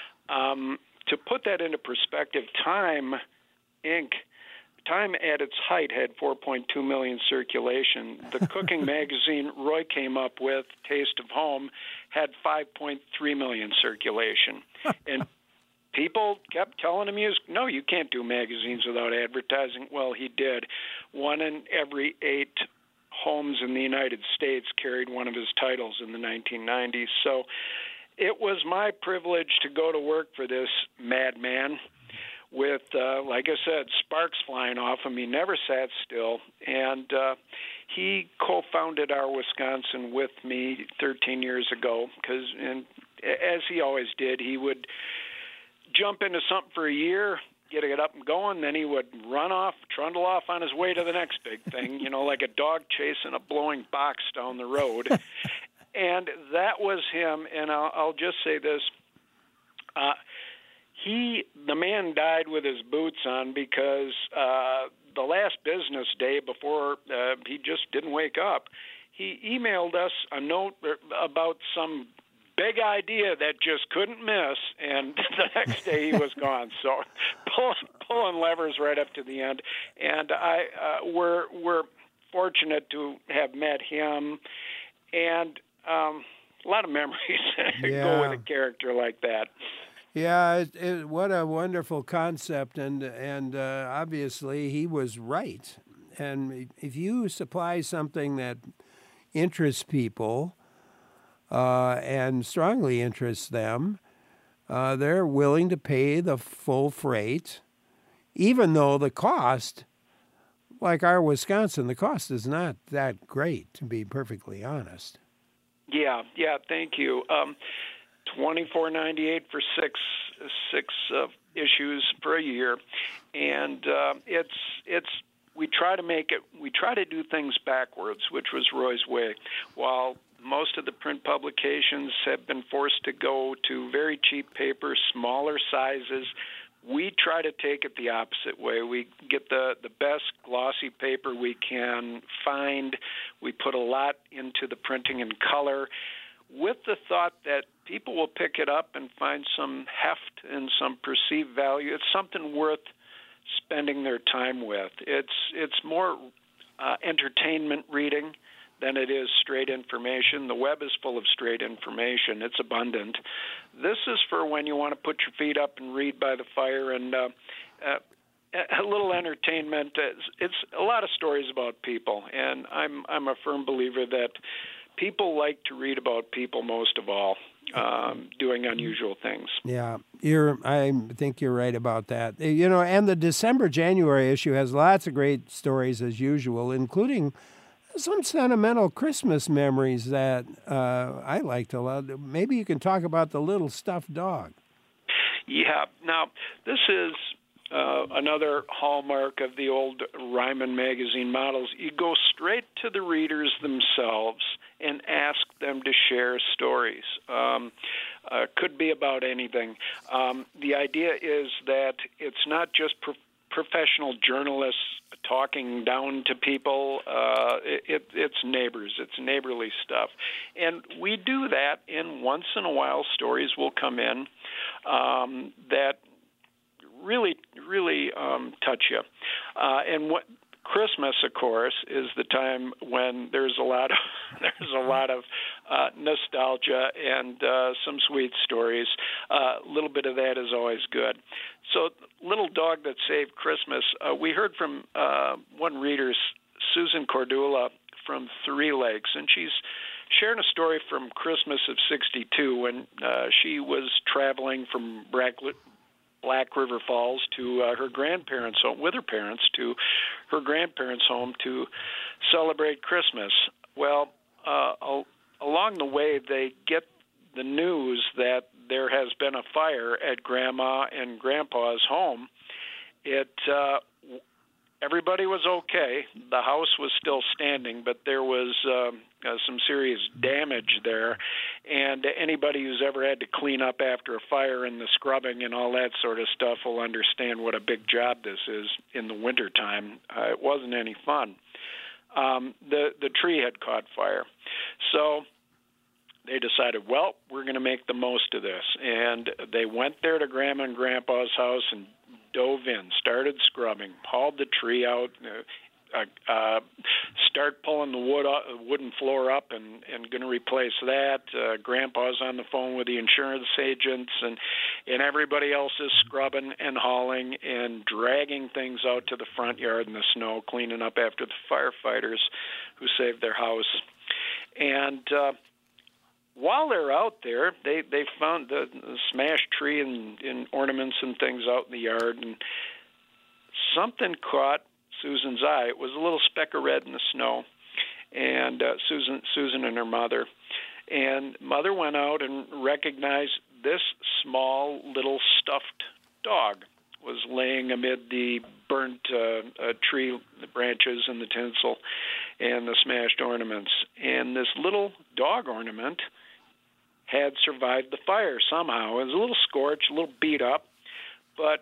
Um, to put that into perspective, Time, Incorporated, Time at its height had four point two million circulation. The cooking magazine Roy came up with, Taste of Home, had five point three million circulation. And people kept telling him, no, you can't do magazines without advertising. Well, he did. One in every eight homes in the United States carried one of his titles in the nineteen nineties. So it was my privilege to go to work for this madman with, uh, like I said, sparks flying off him. He never sat still. And uh, he co-founded Our Wisconsin with me thirteen years ago, because, as he always did, he would jump into something for a year, get it up and going, then he would run off, trundle off on his way to the next big thing, you know, like a dog chasing a blowing box down the road. And that was him, and I'll, I'll just say this. Uh, He, the man died with his boots on because uh, the last business day before uh, he just didn't wake up, he emailed us a note about some big idea that just couldn't miss, and the next day he was gone. So pull, pulling levers right up to the end. And I, uh, we're, we're fortunate to have met him, and um, a lot of memories yeah. go with a character like that. Yeah, it, it, what a wonderful concept, and and uh, obviously he was right. And if you supply something that interests people uh, and strongly interests them, uh, they're willing to pay the full freight, even though the cost, like Our Wisconsin, the cost is not that great, to be perfectly honest. Yeah, yeah, thank you. Um, twenty-four ninety-eight for six six uh, issues for a year, and uh, it's it's we try to make it we try to do things backwards, which was Roy's way. While most of the print publications have been forced to go to very cheap paper, smaller sizes, we try to take it the opposite way. We get the, the best glossy paper we can find. We put a lot into the printing in color, with the thought that people will pick it up and find some heft and some perceived value. It's something worth spending their time with. It's it's more uh, entertainment reading than it is straight information. The web is full of straight information. It's abundant. This is for when you want to put your feet up and read by the fire, and uh, uh, a little entertainment. It's, it's a lot of stories about people, and I'm I'm a firm believer that people like to read about people most of all, um, doing unusual things. Yeah, you're. I think you're right about that. You know, and the December January issue has lots of great stories as usual, including some sentimental Christmas memories that uh, I liked a lot. Maybe you can talk about the little stuffed dog. Yeah. Now, this is uh, another hallmark of the old Ryman magazine models. You go straight to the readers themselves and ask them to share stories. Um, uh, could be about anything. Um, the idea is that it's not just pro- professional journalists talking down to people. Uh, it, it's neighbors. It's neighborly stuff. And we do that, and once in a while stories will come in um, that really, really um, touch you. Uh, and what Christmas, of course, is the time when there's a lot of there's a lot of uh, nostalgia and uh, some sweet stories. A uh, little bit of that is always good. So, Little Dog That Saved Christmas. Uh, we heard from uh, one reader, Susan Cordula from Three Lakes, and she's sharing a story from Christmas of sixty-two when uh, she was traveling from Bracklet. Black River Falls to uh, her grandparents' home, with her parents, to her grandparents' home to celebrate Christmas. Well, uh, al- along the way, they get the news that there has been a fire at Grandma and Grandpa's home. It uh, everybody was okay. The house was still standing, but there was um, uh, some serious damage there. And anybody who's ever had to clean up after a fire and the scrubbing and all that sort of stuff will understand what a big job this is in the wintertime. Uh, it wasn't any fun. Um, the, the tree had caught fire. So they decided, well, we're going to make the most of this. And they went there to Grandma and Grandpa's house and dove in, started scrubbing, hauled the tree out, uh, uh, start pulling the wood up, wooden floor up and, and going to replace that. Uh, Grandpa's on the phone with the insurance agents, and, and everybody else is scrubbing and hauling and dragging things out to the front yard in the snow, cleaning up after the firefighters who saved their house. And uh, while they're out there, they, they found the, the smashed tree and, and ornaments and things out in the yard, and something caught Susan's eye. It was a little speck of red in the snow, and uh, Susan, Susan and her mother. And Mother went out and recognized this small little stuffed dog was laying amid the burnt uh, uh, tree branches and the tinsel and the smashed ornaments. And this little dog ornament had survived the fire somehow. It was a little scorched, a little beat up, but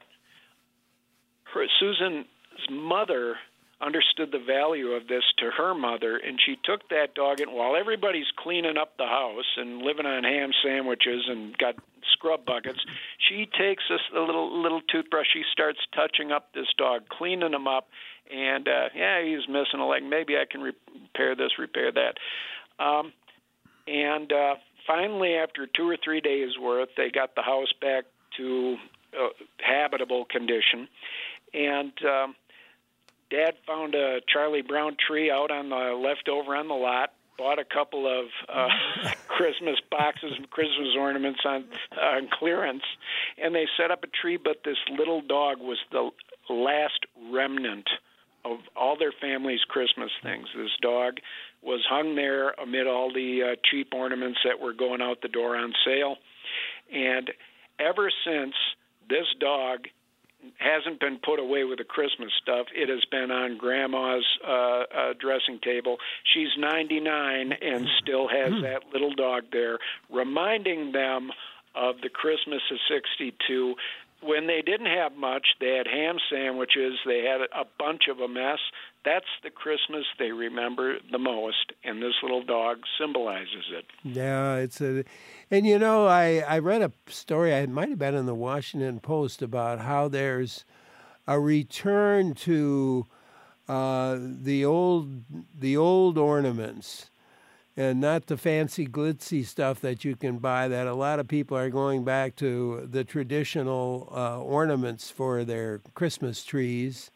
her, Susan's mother understood the value of this to her mother, and she took that dog, and while everybody's cleaning up the house and living on ham sandwiches and got scrub buckets, she takes this a little little toothbrush. She starts touching up this dog, cleaning him up, and uh, yeah, he's missing a leg. Maybe I can repair this, repair that. Um, and uh, finally, after two or three days' worth, they got the house back to uh, habitable condition, and um, Dad found a Charlie Brown tree out on the leftover on the lot, bought a couple of uh, Christmas boxes and Christmas ornaments on, uh, on clearance, and they set up a tree, but this little dog was the last remnant of all their family's Christmas things. This dog was hung there amid all the uh, cheap ornaments that were going out the door on sale, and ever since, this dog hasn't been put away with the Christmas stuff. It has been on Grandma's uh, uh, dressing table. She's ninety-nine and still has that little dog there, reminding them of the Christmas of sixty-two. When they didn't have much, they had ham sandwiches, they had a bunch of a mess. That's the Christmas they remember the most, and this little dog symbolizes it. Yeah, it's a, and you know, I, I read a story, it might have been in the Washington Post, about how there's a return to uh, the old the old ornaments, and not the fancy glitzy stuff that you can buy, that a lot of people are going back to the traditional uh, ornaments for their Christmas trees.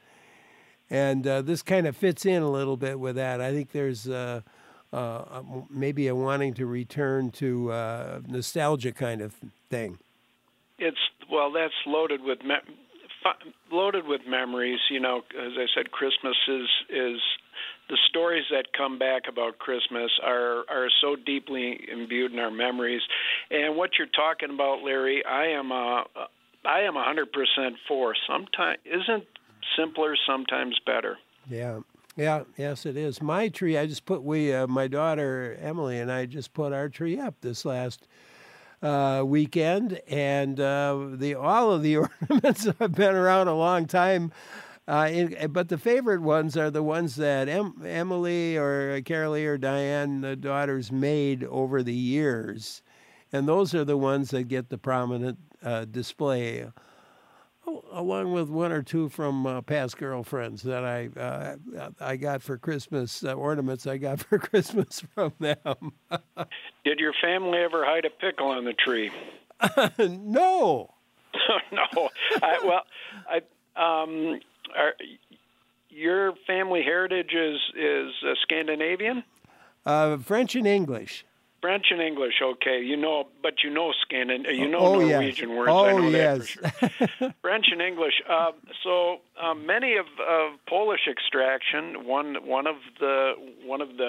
And uh, this kind of fits in a little bit with that. I think there's uh, uh, maybe a wanting to return to uh, nostalgia kind of thing. It's, well, that's loaded with me- loaded with memories. You know, as I said, Christmas is is the stories that come back about Christmas are are so deeply imbued in our memories. And what you're talking about, Larry, I am a I am one hundred percent for. Sometimes isn't simpler, sometimes better. Yeah, yeah, yes, it is. My tree, I just put we uh, my daughter Emily and I just put our tree up this last uh, weekend, and uh, the all of the ornaments have been around a long time. Uh, in, but the favorite ones are the ones that em, Emily or Carolee or Diane, the daughters, made over the years. And those are the ones that get the prominent uh, display, oh, along with one or two from uh, past girlfriends that I uh, I got for Christmas, uh, ornaments I got for Christmas from them. Did your family ever hide a pickle on the tree? No. No. I, well, I... Um, Are, your family heritage is is uh, Scandinavian? Uh, French and English. French and English, okay. You know, but you know Scandin, you know oh, Norwegian yes. words. Oh, I know yes. that for sure. French and English. Uh, so uh, many of, of Polish extraction. One one of the one of the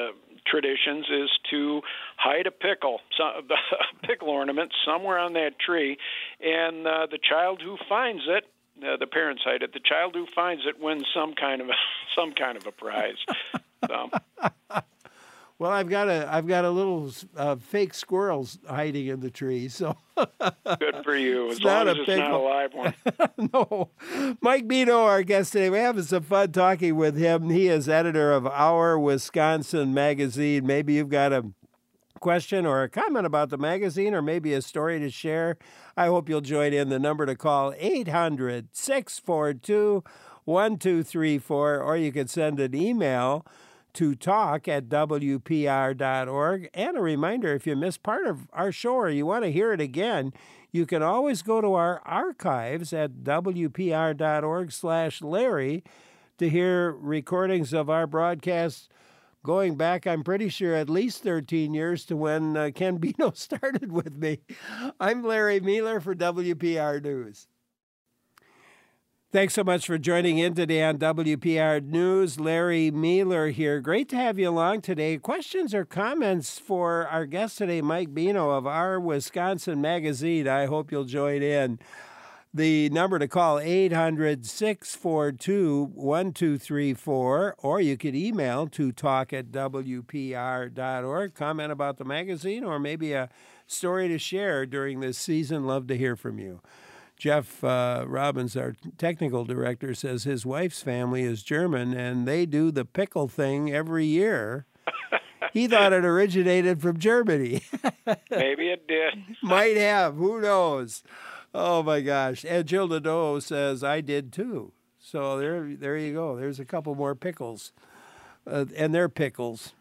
traditions is to hide a pickle, some, a pickle ornament somewhere on that tree, and uh, the child who finds it, uh, the parents hide it. The child who finds it wins some kind of a, some kind of a prize. So. Well, I've got a I've got a little uh, fake squirrels hiding in the tree, so good for you. As it's long not as a it's pickle. not a live one. No, Mike Bino, our guest today. We're having some fun talking with him. He is editor of Our Wisconsin Magazine. Maybe you've got a question or a comment about the magazine, or maybe a story to share. I hope you'll join in. The number to call eight hundred, six four two, one two three four, or you can send an email to talk at W P R dot org. And a reminder, if you missed part of our show or you want to hear it again, you can always go to our archives at W P R dot org slash Larry to hear recordings of our broadcasts going back, I'm pretty sure, at least thirteen years to when uh, Ken Bino started with me. I'm Larry Mealer for W P R News. Thanks so much for joining in today on W P R News. Larry Mealer here. Great to have you along today. Questions or comments for our guest today, Mike Bino of Our Wisconsin Magazine. I hope you'll join in. The number to call, eight hundred, six four two, one two three four, or you could email to talk at W P R dot org. Comment about the magazine or maybe a story to share during this season. Love to hear from you. Jeff uh, Robbins, our technical director, says his wife's family is German, and they do the pickle thing every year. He thought it originated from Germany. Maybe it did. Might have. Who knows? Oh, my gosh. And Jill Nadeau says, I did too. So there there you go. There's a couple more pickles. Uh, and they're pickles.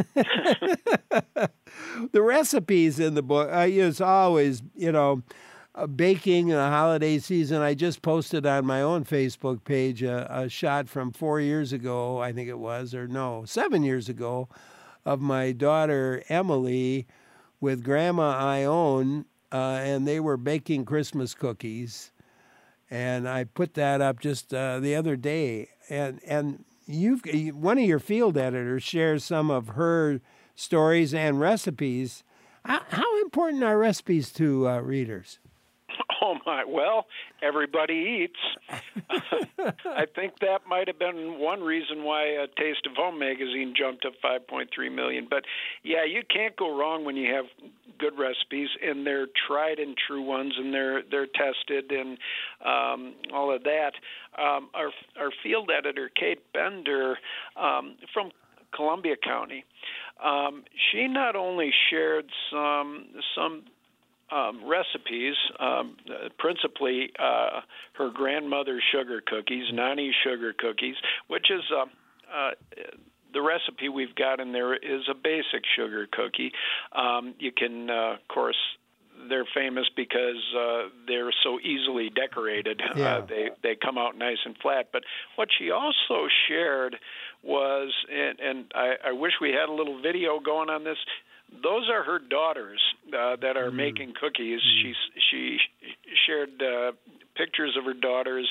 The recipes in the book, uh, it's always, you know, Uh, baking in the holiday season. I just posted on my own Facebook page a, a shot from four years ago, I think it was, or no, seven years ago, of my daughter Emily with Grandma Ione, uh, and they were baking Christmas cookies. And I put that up just uh, the other day. And and you've one of your field editors shares some of her stories and recipes. How, how important are recipes to uh, readers? Oh, my. Well, everybody eats. I think that might have been one reason why uh, Taste of Home magazine jumped up five point three million. But, yeah, you can't go wrong when you have good recipes, and they're tried and true ones, and they're they're tested and um, all of that. Um, our, our field editor, Kate Bender, um, from Columbia County, um, she not only shared some some Um, recipes, um, principally uh, her grandmother's sugar cookies, Nani's sugar cookies, which is uh, uh, the recipe we've got in there is a basic sugar cookie. Um, you can, uh, of course, they're famous because uh, they're so easily decorated. Yeah. Uh, they they come out nice and flat. But what she also shared was, and, and I, I wish we had a little video going on this. Those are her daughters uh, that are mm. making cookies. Mm. She she shared uh, pictures of her daughters,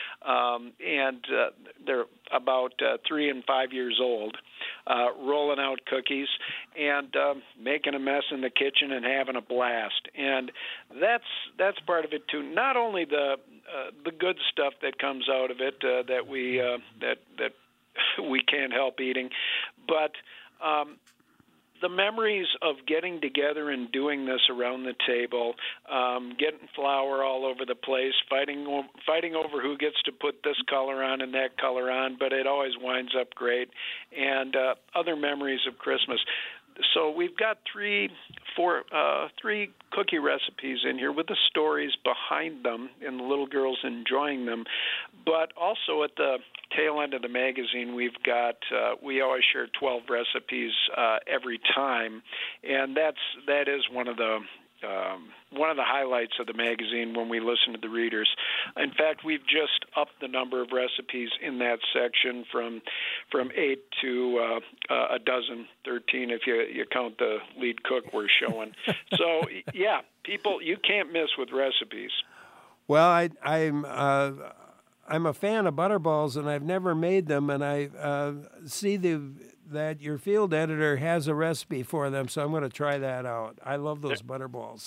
um, and uh, they're about uh, three and five years old, uh, rolling out cookies and uh, making a mess in the kitchen and having a blast. And that's that's part of it too. Not only the uh, the good stuff that comes out of it uh, that we uh, that that we can't help eating, but um, the memories of getting together and doing this around the table, um, getting flour all over the place, fighting fighting over who gets to put this color on and that color on, but it always winds up great, and uh, other memories of Christmas. So we've got three, four, uh, three cookie recipes in here with the stories behind them and the little girls enjoying them. But also at the tail end of the magazine, we've got uh, we always share twelve recipes uh, every time, and that's that is one of the um, one of the highlights of the magazine when we listen to the readers. In fact, we've just upped the number of recipes in that section from from eight to uh, uh, a dozen, thirteen if you you count the lead cook we're showing. So yeah, people, you can't miss with recipes. Well, I, I'm uh, I'm a fan of Butterballs, and I've never made them, and I uh, see the that your field editor has a recipe for them, so I'm going to try that out. I love those butterballs.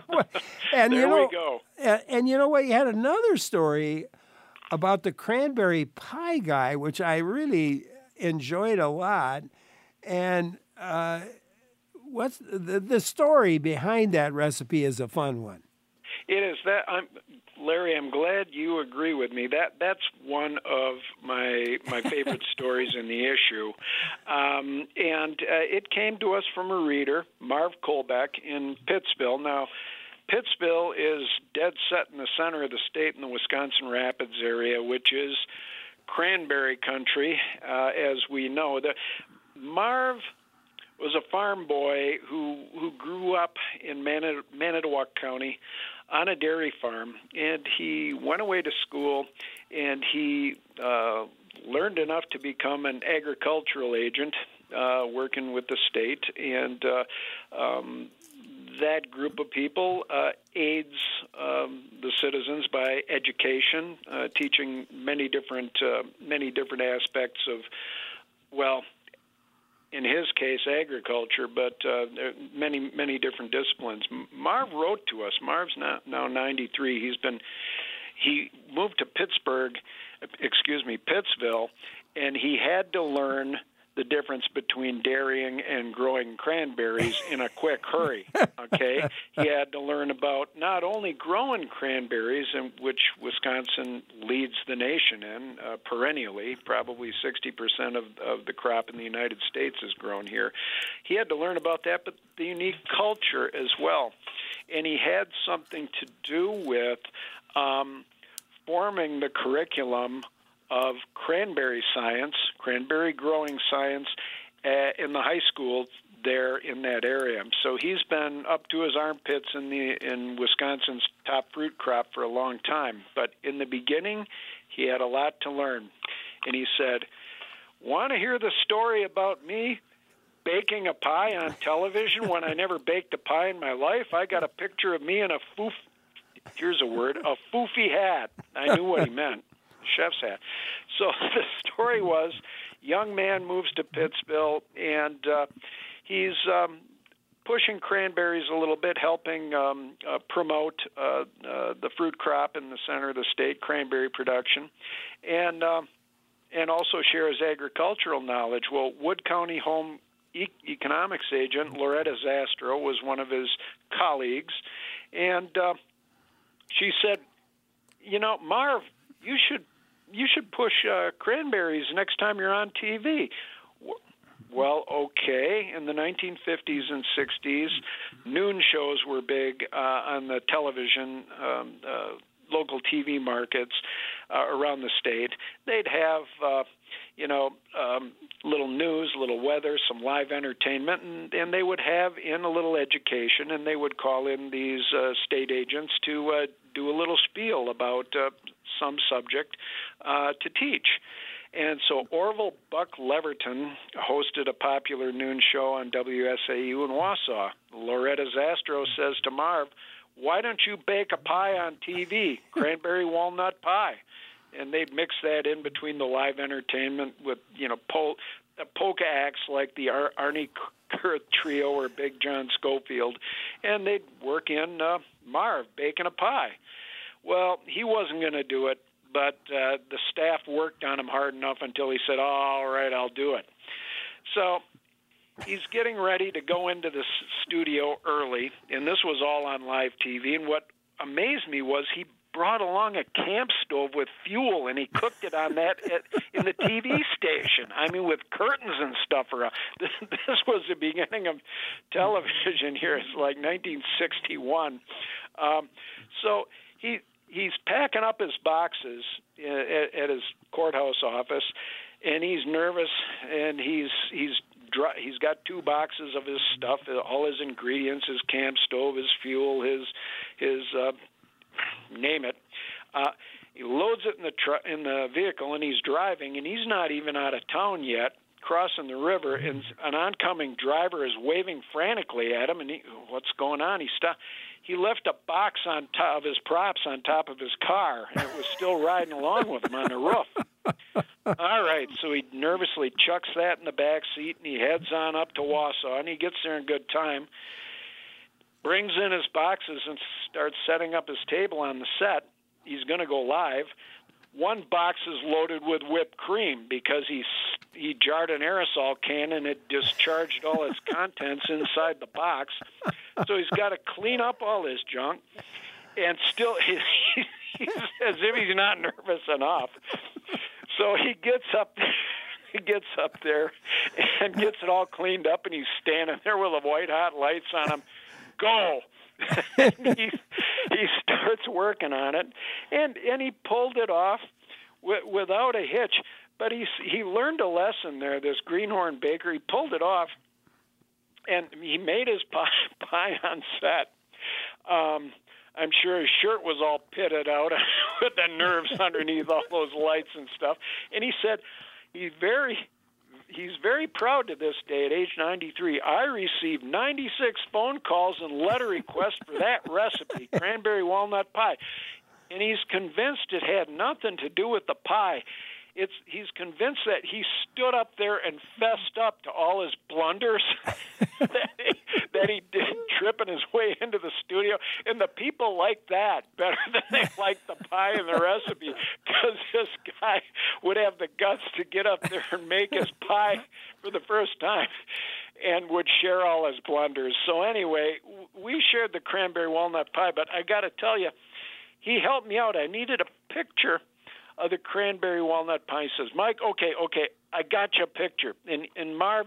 and there you know, we go. And, and you know what? You had another story about the cranberry pie guy, which I really enjoyed a lot. And uh, what's the, the story behind that recipe is a fun one. It is that I'm Larry. I'm glad you agree with me. That that's one of my my favorite stories in the issue, um, and uh, it came to us from a reader, Marv Kolbeck in Pittsville. Now, Pittsville is dead set in the center of the state in the Wisconsin Rapids area, which is cranberry country, uh, as we know. The Marv was a farm boy who who grew up in Manit- Manitowoc County on a dairy farm, and he went away to school, and he uh, learned enough to become an agricultural agent uh, working with the state, and uh, um, that group of people uh, aids um, the citizens by education, uh, teaching many different uh, many different aspects of, well, in his case, agriculture, but uh, many, many different disciplines. Marv wrote to us. Marv's now, now ninety-three. He's been, he moved to Pittsburgh, excuse me, Pittsville, and he had to learn the difference between dairying and growing cranberries in a quick hurry, okay? He had to learn about not only growing cranberries, in which Wisconsin leads the nation in uh, perennially, probably sixty percent of, of the crop in the United States is grown here. He had to learn about that, but the unique culture as well. And he had something to do with um, forming the curriculum of cranberry science, cranberry growing science, uh, in the high school there in that area. So he's been up to his armpits in the in Wisconsin's top fruit crop for a long time. But in the beginning, he had a lot to learn. And he said, "Want to hear the story about me baking a pie on television when I never baked a pie in my life? I got a picture of me in a foof, here's a word, a foofy hat." I knew what he meant. Chef's hat. So the story was, young man moves to Pittsville, and uh, he's um, pushing cranberries a little bit, helping um, uh, promote uh, uh, the fruit crop in the center of the state, cranberry production, and uh, and also share his agricultural knowledge. Well, Wood County Home e- Economics agent Loretta Zastro was one of his colleagues, and uh, she said, "You know, Marv, you should you should push uh, cranberries next time you're on T V." Well, okay. In the nineteen fifties and sixties, noon shows were big uh, on the television, um, uh, local T V markets uh, around the state. They'd have, uh, you know, um, little news, little weather, some live entertainment, and, and they would have in a little education, and they would call in these uh, state agents to uh, do a little spiel about uh, some subject uh, to teach. And so Orville Buck Leverton hosted a popular noon show on W S A U in Wausau. Loretta Zastro says to Marv, "Why don't you bake a pie on T V, cranberry walnut pie?" And they'd mix that in between the live entertainment with, you know, pol- polka acts like the Ar- Arnie Kurth Trio or Big John Schofield, and they'd work in uh, Marv baking a pie. Well, he wasn't going to do it, but uh, the staff worked on him hard enough until he said, "Oh, all right, I'll do it." So he's getting ready to go into the studio early, and this was all on live T V. And what amazed me was he brought along a camp stove with fuel, and he cooked it on that at, in the T V station. I mean, with curtains and stuff around. This, this was the beginning of television here. It's like nineteen sixty-one. Um, so he he's packing up his boxes at, at his courthouse office, and he's nervous, and he's he's dry, he's got two boxes of his stuff, all his ingredients, his camp stove, his fuel, his his uh, name it. Uh, he loads it in the tr- in the vehicle, and he's driving, and he's not even out of town yet, crossing the river, and an oncoming driver is waving frantically at him, and he, what's going on? He stop. he left a box on top of his props on top of his car, and it was still riding along with him on the roof. All right, so he nervously chucks that in the back seat, and he heads on up to Wausau, and he gets there in good time, brings in his boxes and starts setting up his table on the set. He's going to go live. One box is loaded with whipped cream because he he jarred an aerosol can and it discharged all its contents inside the box. So he's got to clean up all this junk, and still he, he's as if he's not nervous enough. So he gets up there, he gets up there and gets it all cleaned up, and he's standing there with the white hot lights on him. Go. he, he starts working on it, and and he pulled it off w- without a hitch. But he he learned a lesson there. This Greenhorn baker, he pulled it off, and he made his pie, pie on set. Um, I'm sure his shirt was all pitted out with the nerves underneath all those lights and stuff. And he said he's very. He's very proud to this day, at age ninety-three. I received ninety-six phone calls and letter requests for that recipe, cranberry walnut pie. And he's convinced it had nothing to do with the pie. It's he's convinced that he stood up there and fessed up to all his blunders that, he, that he did tripping his way into the studio. And the people like that better than they like the pie and the recipe, because this guy would have the guts to get up there and make his pie for the first time and would share all his blunders. So anyway, we shared the cranberry walnut pie, but I got to tell you, he helped me out. I needed a picture of the cranberry walnut pie. He says, Mike, okay, okay, I got you a picture. And, and Marv,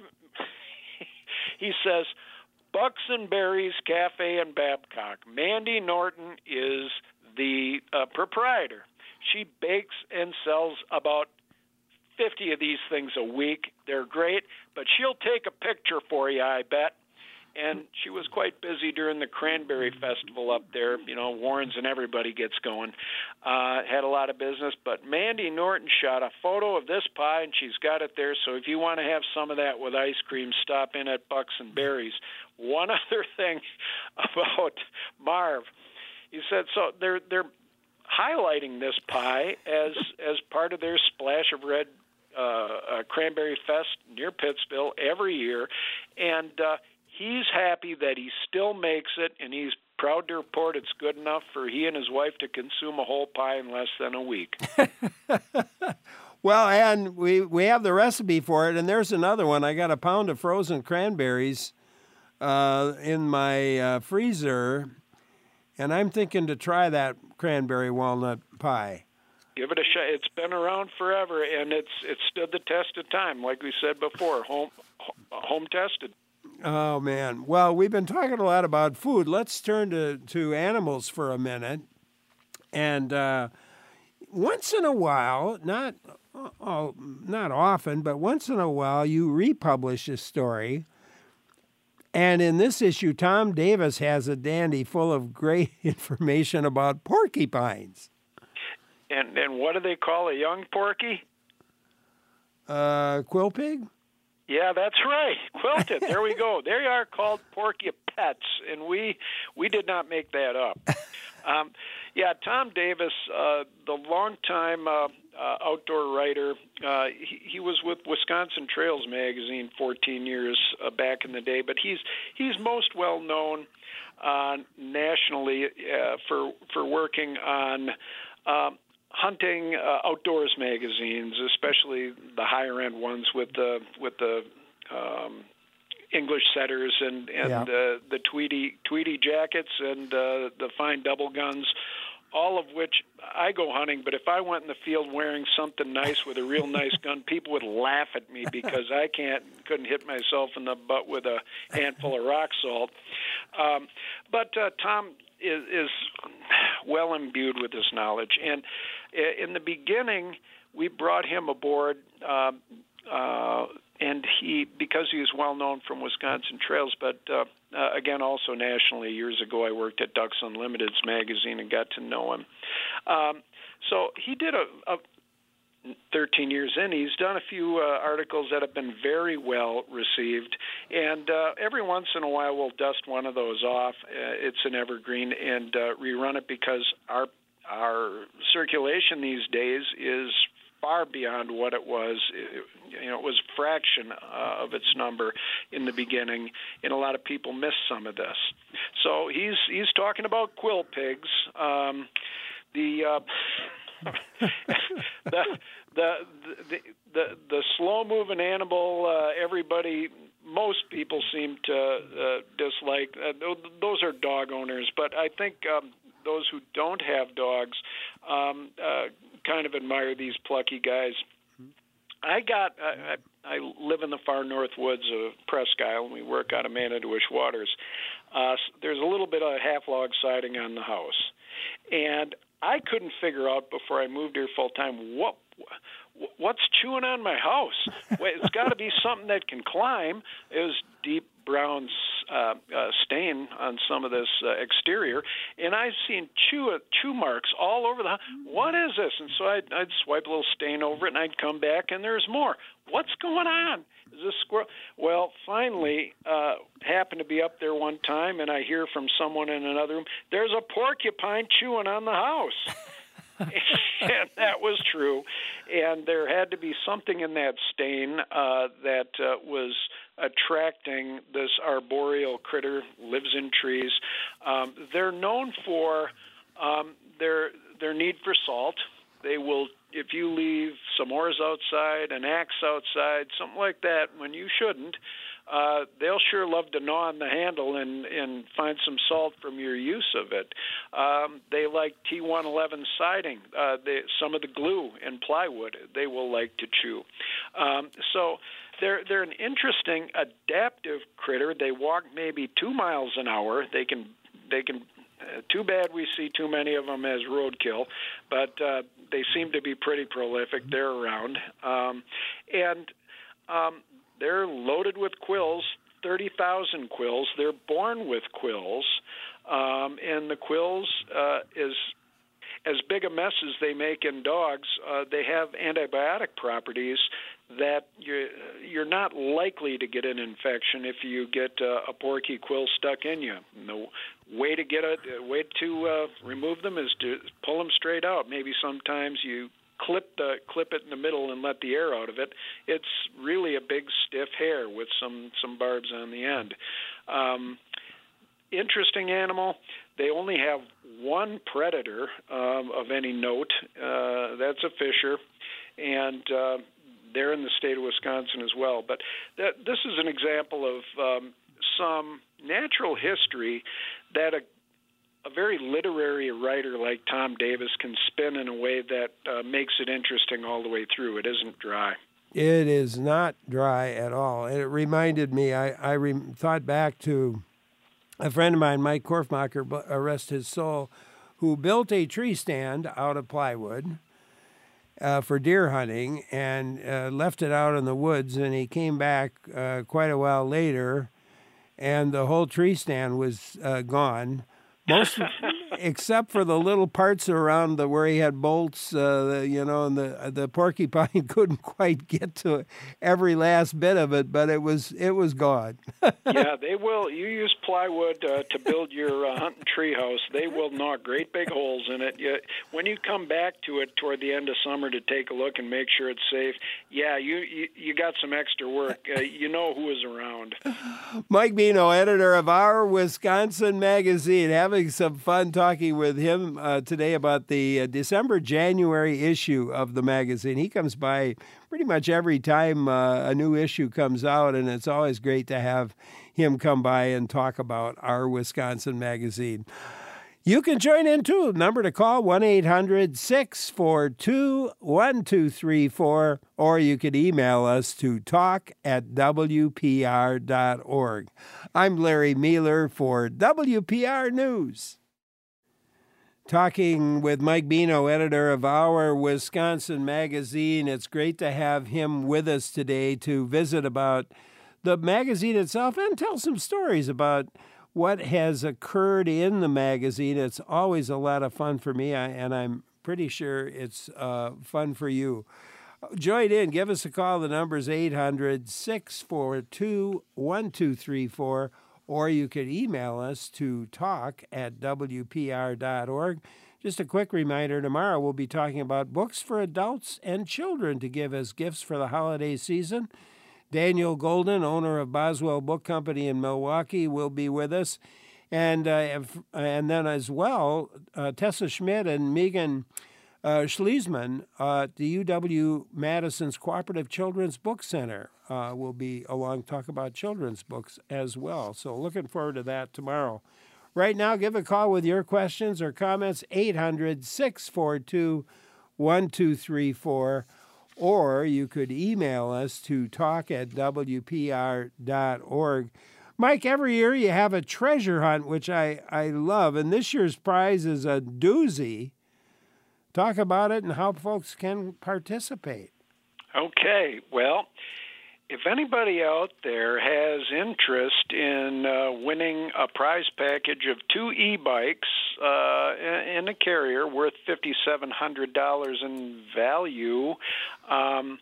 he says, Bucks and Berries Cafe in Babcock. Mandy Norton is the uh, proprietor. She bakes and sells about fifty of these things a week. They're great, but she'll take a picture for you, I bet. And she was quite busy during the Cranberry Festival up there. You know, Warrens and everybody gets going. Uh, had a lot of business. But Mandy Norton shot a photo of this pie, and she's got it there. So if you want to have some of that with ice cream, stop in at Bucks and Berries. One other thing about Marv. He said, so they're they're highlighting this pie as as part of their Splash of Red uh, uh, Cranberry Fest near Pittsville every year. And uh he's happy that he still makes it, and he's proud to report it's good enough for he and his wife to consume a whole pie in less than a week. Well, and we, we have the recipe for it, and there's another one. I got a pound of frozen cranberries uh, in my uh, freezer, and I'm thinking to try that cranberry walnut pie. Give it a shot. It's been around forever, and it's it's stood the test of time, like we said before, home home tested. Oh, man. Well, we've been talking a lot about food. Let's turn to, to animals for a minute. And uh, once in a while, not oh, not often, but once in a while, you republish a story. And in this issue, Tom Davis has a dandy full of great information about porcupines. And and what do they call a young porky? Uh, quill pig? Yeah, that's right. Quilted. There we go. They are called porcupets, and we we did not make that up. Um, yeah, Tom Davis, uh, the longtime uh, uh, outdoor writer, uh, he, he was with Wisconsin Trails magazine fourteen years uh, back in the day, but he's he's most well known uh, nationally uh, for for working on Um, hunting uh, outdoors magazines, especially the higher end ones with the with the um, English setters and and yeah. uh, the Tweety Tweety jackets and uh, the fine double guns, all of which I go hunting. But if I went in the field wearing something nice with a real nice gun, people would laugh at me because I can't couldn't hit myself in the butt with a handful of rock salt. Um, but uh, Tom is, is well imbued with this knowledge, and in the beginning, we brought him aboard, uh, uh, and he, because he is well known from Wisconsin Trails, but uh, uh, again, also nationally. Years ago, I worked at Ducks Unlimited's magazine and got to know him. Um, so he did a, a thirteen years in, he's done a few uh, articles that have been very well received, And uh, every once in a while, we'll dust one of those off. Uh, it's an evergreen, and uh, rerun it because our our circulation these days is far beyond what it was. You know, it was a fraction uh, of its number in the beginning, and a lot of people miss some of this. So he's he's talking about quill pigs. Um, the, uh, the the the the the slow-moving animal. Uh, everybody. Most people seem to uh, dislike. Uh, those are dog owners, but I think um, those who don't have dogs um, uh, kind of admire these plucky guys. I got. I, I live in the far north woods of Presque Isle, and we work out of Manitowish Waters. Uh, there's a little bit of half log siding on the house, and I couldn't figure out before I moved here full time what. What's chewing on my house? Wait, it's got to be something that can climb. It was deep brown uh, uh, stain on some of this uh, exterior, and I've seen chew chew marks all over the house. What is this? And so I'd, I'd swipe a little stain over it, and I'd come back, and there's more. What's going on? Is this squirrel? Well, finally, uh, happened to be up there one time, and I hear from someone in another room, there's a porcupine chewing on the house. And that was true, and there had to be something in that stain uh, that uh, was attracting this arboreal critter, lives in trees. Um, they're known for um, their their need for salt. They will, if you leave some oars outside, an axe outside, something like that, when you shouldn't, Uh, they'll sure love to gnaw on the handle and, and find some salt from your use of it. Um, they like T one eleven siding. Uh, they, some of the glue and plywood they will like to chew. Um, so they're they're an interesting adaptive critter. They walk maybe two miles an hour. They can they can. Uh, too bad we see too many of them as roadkill, but uh, they seem to be pretty prolific. They're around, um, and um, they're loaded with quills, thirty thousand quills. They're born with quills, um, and the quills uh, is as big a mess as they make in dogs. Uh, they have antibiotic properties that you're, you're not likely to get an infection if you get uh, a porky quill stuck in you. And the way to get it, uh, way to uh, remove them is to pull them straight out. Maybe sometimes you clip the clip it in the middle and let the air out of it. It's really a big stiff hair with some some barbs on the end. Um, interesting animal. They only have one predator um, of any note. Uh, that's a fisher, and uh, they're in the state of Wisconsin as well. But that, this is an example of um, some natural history that a a very literary writer like Tom Davis can spin in a way that uh, makes it interesting all the way through. It isn't dry. It is not dry at all. And it reminded me, I, I re- thought back to a friend of mine, Mike Korfmacher, rest his soul, who built a tree stand out of plywood uh, for deer hunting and uh, left it out in the woods. And he came back uh, quite a while later, and the whole tree stand was uh, gone. Most, except for the little parts around the where he had bolts, uh, the, you know, and the the porcupine couldn't quite get to every last bit of it, but it was it was gone. Yeah, they will. You use plywood uh, to build your uh, hunting tree house. They will knock great big holes in it. You, when you come back to it toward the end of summer to take a look and make sure it's safe, yeah, you you, you got some extra work. Uh, you know who is around. Mike Bino, editor of Our Wisconsin Magazine, having some fun talking with him uh, today about the uh, December, January issue of the magazine. He comes by pretty much every time uh, a new issue comes out, and it's always great to have him come by and talk about Our Wisconsin Magazine. You can join in, too. Number to call, one eight hundred six four two one two three four, or you could email us to talk at w p r dot org. I'm Larry Mueller for W P R News. Talking with Mike Bino, editor of Our Wisconsin Magazine. It's great to have him with us today to visit about the magazine itself and tell some stories about what has occurred in the magazine. It's always a lot of fun for me, and I'm pretty sure it's uh, fun for you. join in. Give us a call. The number is eight hundred, six four two, one two three four, or you could email us to talk at w p r dot org. Just a quick reminder, tomorrow we'll be talking about books for adults and children to give as gifts for the holiday season. Daniel Golden, owner of Boswell Book Company in Milwaukee, will be with us. And uh, and then as well, uh, Tessa Schmidt and Megan uh, Schliesman at the U W-Madison's Cooperative Children's Book Center uh, will be along to talk about children's books as well. So looking forward to that tomorrow. Right now, give a call with your questions or comments, eight hundred, six four two, one two three four, or you could email us to talk at w p r dot org. Mike, every year you have a treasure hunt, which I, I love, and this year's prize is a doozy. Talk about it and how folks can participate. Okay, well, if anybody out there has interest in uh, winning a prize package of two e-bikes uh, in a carrier worth five thousand seven hundred dollars in value, um,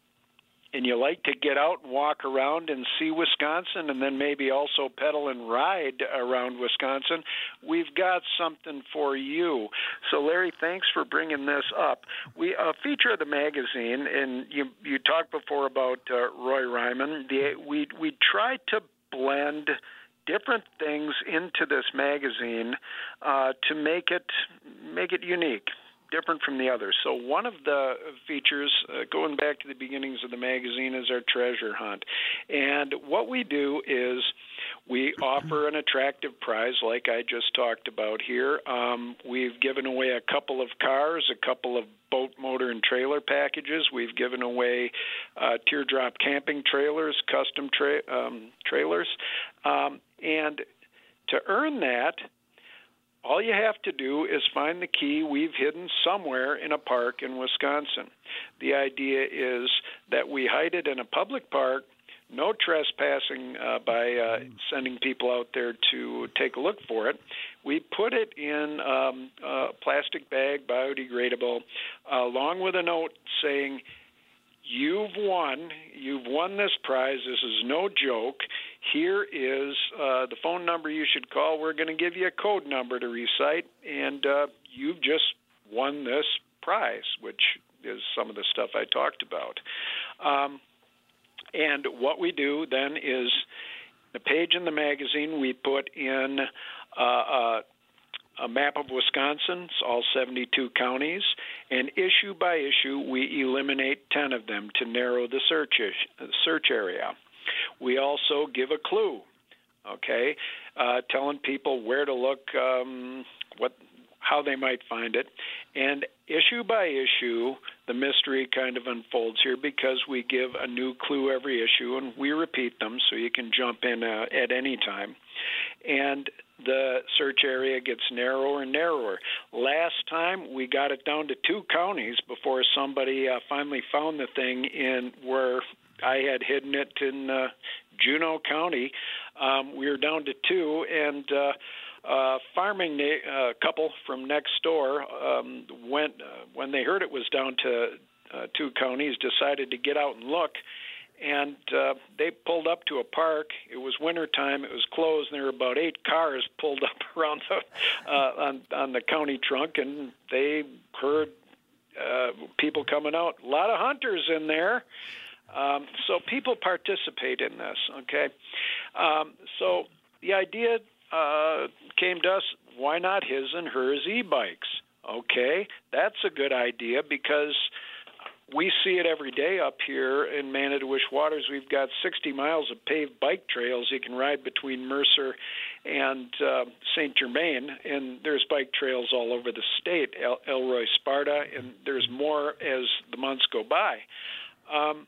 and you like to get out and walk around and see Wisconsin and then maybe also pedal and ride around Wisconsin, we've got something for you. So, Larry, thanks for bringing this up. We a feature of the magazine, and you you talked before about uh, Roy Ryman. The, we we try to blend different things into this magazine uh, to make it make it unique, different from the others. So one of the features, uh, going back to the beginnings of the magazine, is our treasure hunt. And what we do is we offer an attractive prize like I just talked about here. Um, we've given away a couple of cars, a couple of boat, motor, and trailer packages. We've given away uh, teardrop camping trailers, custom tra- um, trailers. Um, and to earn that, all you have to do is find the key we've hidden somewhere in a park in Wisconsin. The idea is that we hide it in a public park, no trespassing uh, by uh, sending people out there to take a look for it. We put it in um, a plastic bag, biodegradable, uh, along with a note saying, "You've won. You've won this prize. This is no joke. Here is uh, the phone number you should call. We're going to give you a code number to recite, and uh, you've just won this prize," which is some of the stuff I talked about. Um, and what we do then is the page in the magazine, we put in uh, uh, a map of Wisconsin, it's all seventy-two counties, and issue by issue, we eliminate ten of them to narrow the search ish, search area. We also give a clue, okay, uh, telling people where to look, um, what, how they might find it. And issue by issue, the mystery kind of unfolds here because we give a new clue every issue, and we repeat them so you can jump in uh, at any time. And the search area gets narrower and narrower. Last time, we got it down to two counties before somebody uh, finally found the thing in where I had hidden it in uh, Juneau County. Um, we were down to two, and uh, a farming na- uh, couple from next door um, went uh, when they heard it was down to uh, two counties, decided to get out and look. And uh, they pulled up to a park. It was wintertime. It was closed, and there were about eight cars pulled up around the, uh, on, on the county trunk, and they heard uh, people coming out. A lot of hunters in there. Um, so people participate in this, okay? Um, so the idea uh, came to us, why not his and hers e-bikes? Okay, that's a good idea because we see it every day up here in Manitowish Waters. We've got sixty miles of paved bike trails you can ride between Mercer and uh, Saint Germain, and there's bike trails all over the state, El- Elroy, Sparta, and there's more as the months go by. Um,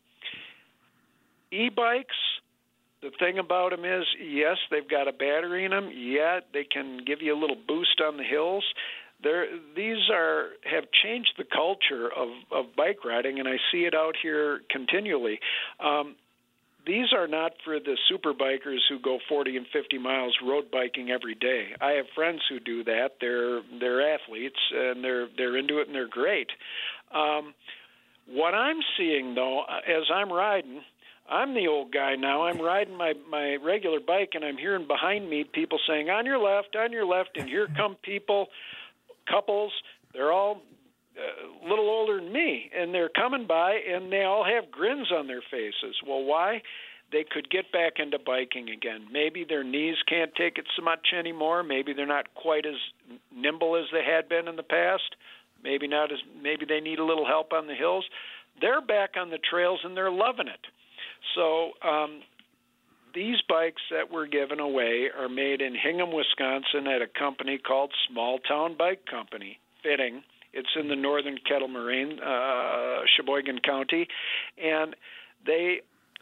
E-bikes, the thing about them is, yes, they've got a battery in them. Yeah, they can give you a little boost on the hills. They're, these are have changed the culture of, of bike riding, and I see it out here continually. Um, these are not for the super bikers who go forty and fifty miles road biking every day. I have friends who do that. They're they're athletes, and they're they're into it, and they're great. Um, What I'm seeing, though, as I'm riding, I'm the old guy now. I'm riding my, my regular bike, and I'm hearing behind me people saying, on your left, on your left, and here come people, couples. They're all a little older than me, and they're coming by, and they all have grins on their faces. Well, why? They could get back into biking again. Maybe their knees can't take it so much anymore. Maybe they're not quite as nimble as they had been in the past. Maybe not as. Maybe they need a little help on the hills. They're back on the trails, and they're loving it. So um, these bikes that we're giving away are made in Hingham, Wisconsin at a company called Small Town Bike Company, Fitting. It's in the northern Kettle Moraine, uh, Sheboygan County, and they,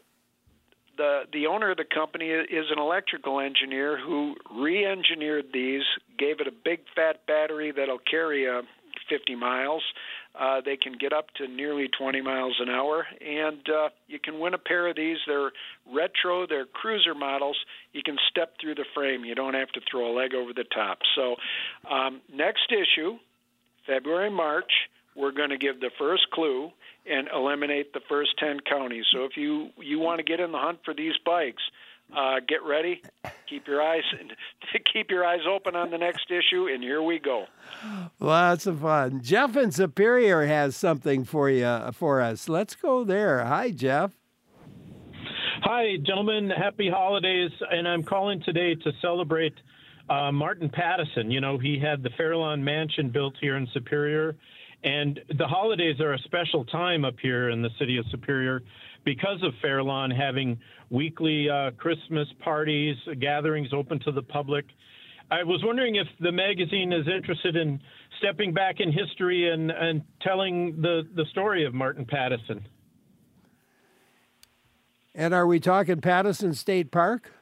the the owner of the company is an electrical engineer who re-engineered these, gave it a big fat battery that'll carry uh, fifty miles. Uh, they can get up to nearly twenty miles an hour, and uh, you can win a pair of these. They're retro, they're cruiser models. You can step through the frame. You don't have to throw a leg over the top. So um, next issue, February, March, we're going to give the first clue and eliminate the first ten counties. So if you, you want to get in the hunt for these bikes, uh, get ready, keep your eyes keep your eyes open on the next issue, and here we go. Lots of fun. Jeff in Superior has something for you for us. Let's go there. Hi, Jeff. Hi, gentlemen. Happy holidays, and I'm calling today to celebrate Uh, Martin Pattison. You know, he had the Fairlawn Mansion built here in Superior, and the holidays are a special time up here in the city of Superior because of Fairlawn having weekly uh, Christmas parties, gatherings open to the public. I was wondering if the magazine is interested in stepping back in history and, and telling the, the story of Martin Pattison. And are we talking Pattison State Park?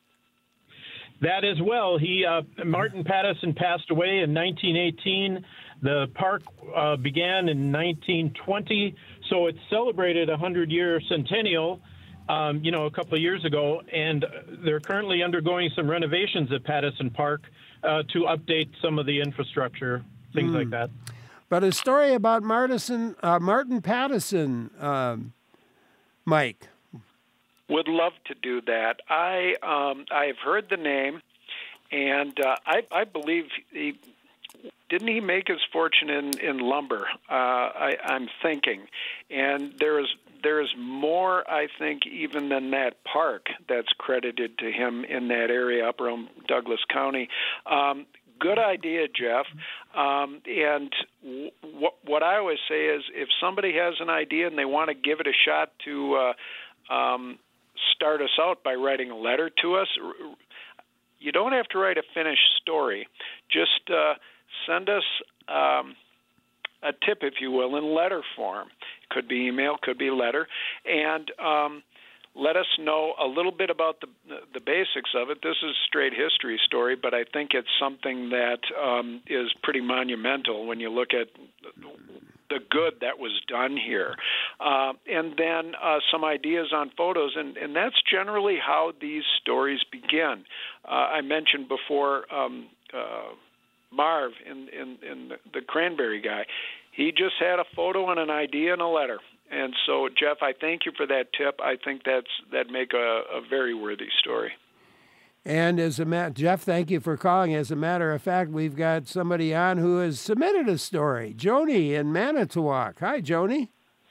That as well. He uh, Martin Pattison passed away in nineteen eighteen. The park uh, began in nineteen twenty, so it celebrated a hundred-year centennial, um, you know, a couple of years ago, and they're currently undergoing some renovations at Pattison Park uh, to update some of the infrastructure, things mm. like that. But a story about Martin, uh, Martin Pattison, um, Mike. Would love to do that. I um, I've heard the name, and uh, I, I believe he didn't he make his fortune in in lumber. Uh, I, I'm thinking, and there is there is more, I think, even than that park that's credited to him in that area up around Douglas County. Um, good idea, Jeff. Um, and w- what I always say is, if somebody has an idea and they want to give it a shot to uh, um, start us out by writing a letter to us, you don't have to write a finished story. Just uh, send us um, a tip, if you will, in letter form. It could be email, could be letter, and um, let us know a little bit about the the basics of it. This is a straight history story, but I think it's something that um, is pretty monumental when you look at the good that was done here. Uh, and then uh, some ideas on photos, and, and that's generally how these stories begin. Uh, I mentioned before um, uh, Marv in, in, in the Cranberry guy. He just had a photo and an idea and a letter. And so, Jeff, I thank you for that tip. I think that's that'd make a, a very worthy story. And as a ma- Jeff, thank you for calling. As a matter of fact, we've got somebody on who has submitted a story. Joni in Manitowoc. Hi, Joni.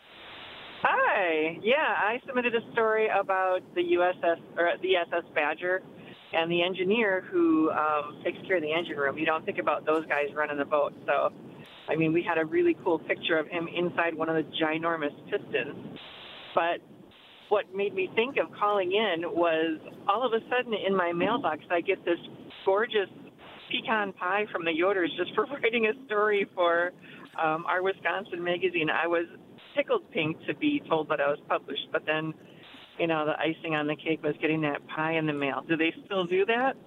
Hi. Yeah, I submitted a story about the U S S or the S S Badger and the engineer who um, takes care of the engine room. You don't think about those guys running the boat. So, I mean, we had a really cool picture of him inside one of the ginormous pistons. But what made me think of calling in was all of a sudden in my mailbox, I get this gorgeous pecan pie from the Yoders just for writing a story for um, our Wisconsin magazine. I was tickled pink to be told that I was published, but then, you know, the icing on the cake was getting that pie in the mail. Do they still do that?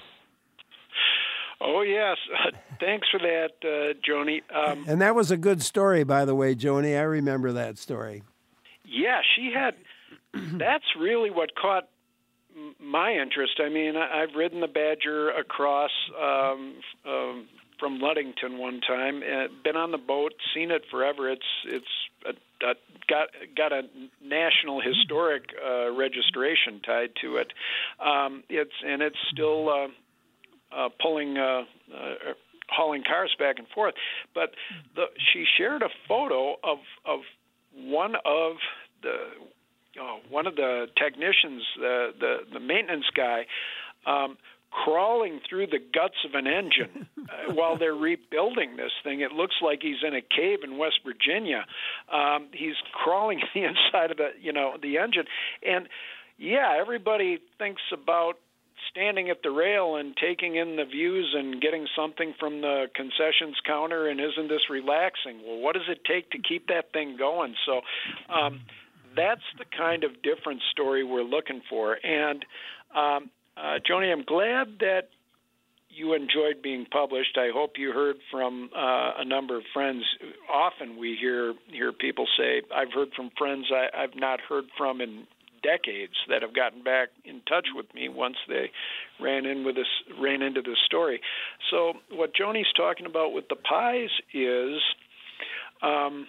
Oh, yes. Uh, thanks for that, uh, Joni. Um, and that was a good story, by the way, Joni. I remember that story. Yeah, she had... That's really what caught my interest. I mean, I've ridden the Badger across um, um, from Ludington one time, and been on the boat, seen it forever. It's it's a, a, got got a national historic uh, registration tied to it. Um, it's and it's still uh, uh, pulling. Uh, uh, hauling cars back and forth. But the, she shared a photo of of one of the oh, one of the technicians, uh, the the maintenance guy, um, crawling through the guts of an engine uh, while they're rebuilding this thing. It looks like he's in a cave in West Virginia. Um, he's crawling the inside of the you know the engine, and yeah, everybody thinks about standing at the rail and taking in the views and getting something from the concessions counter, and isn't this relaxing? Well, what does it take to keep that thing going? So um, that's the kind of different story we're looking for. And, um, uh, Joni, I'm glad that you enjoyed being published. I hope you heard from uh, a number of friends. Often we hear hear people say, I've heard from friends I, I've not heard from in decades that have gotten back in touch with me once they ran in with this ran into this story. So what Joni's talking about with the pies is um,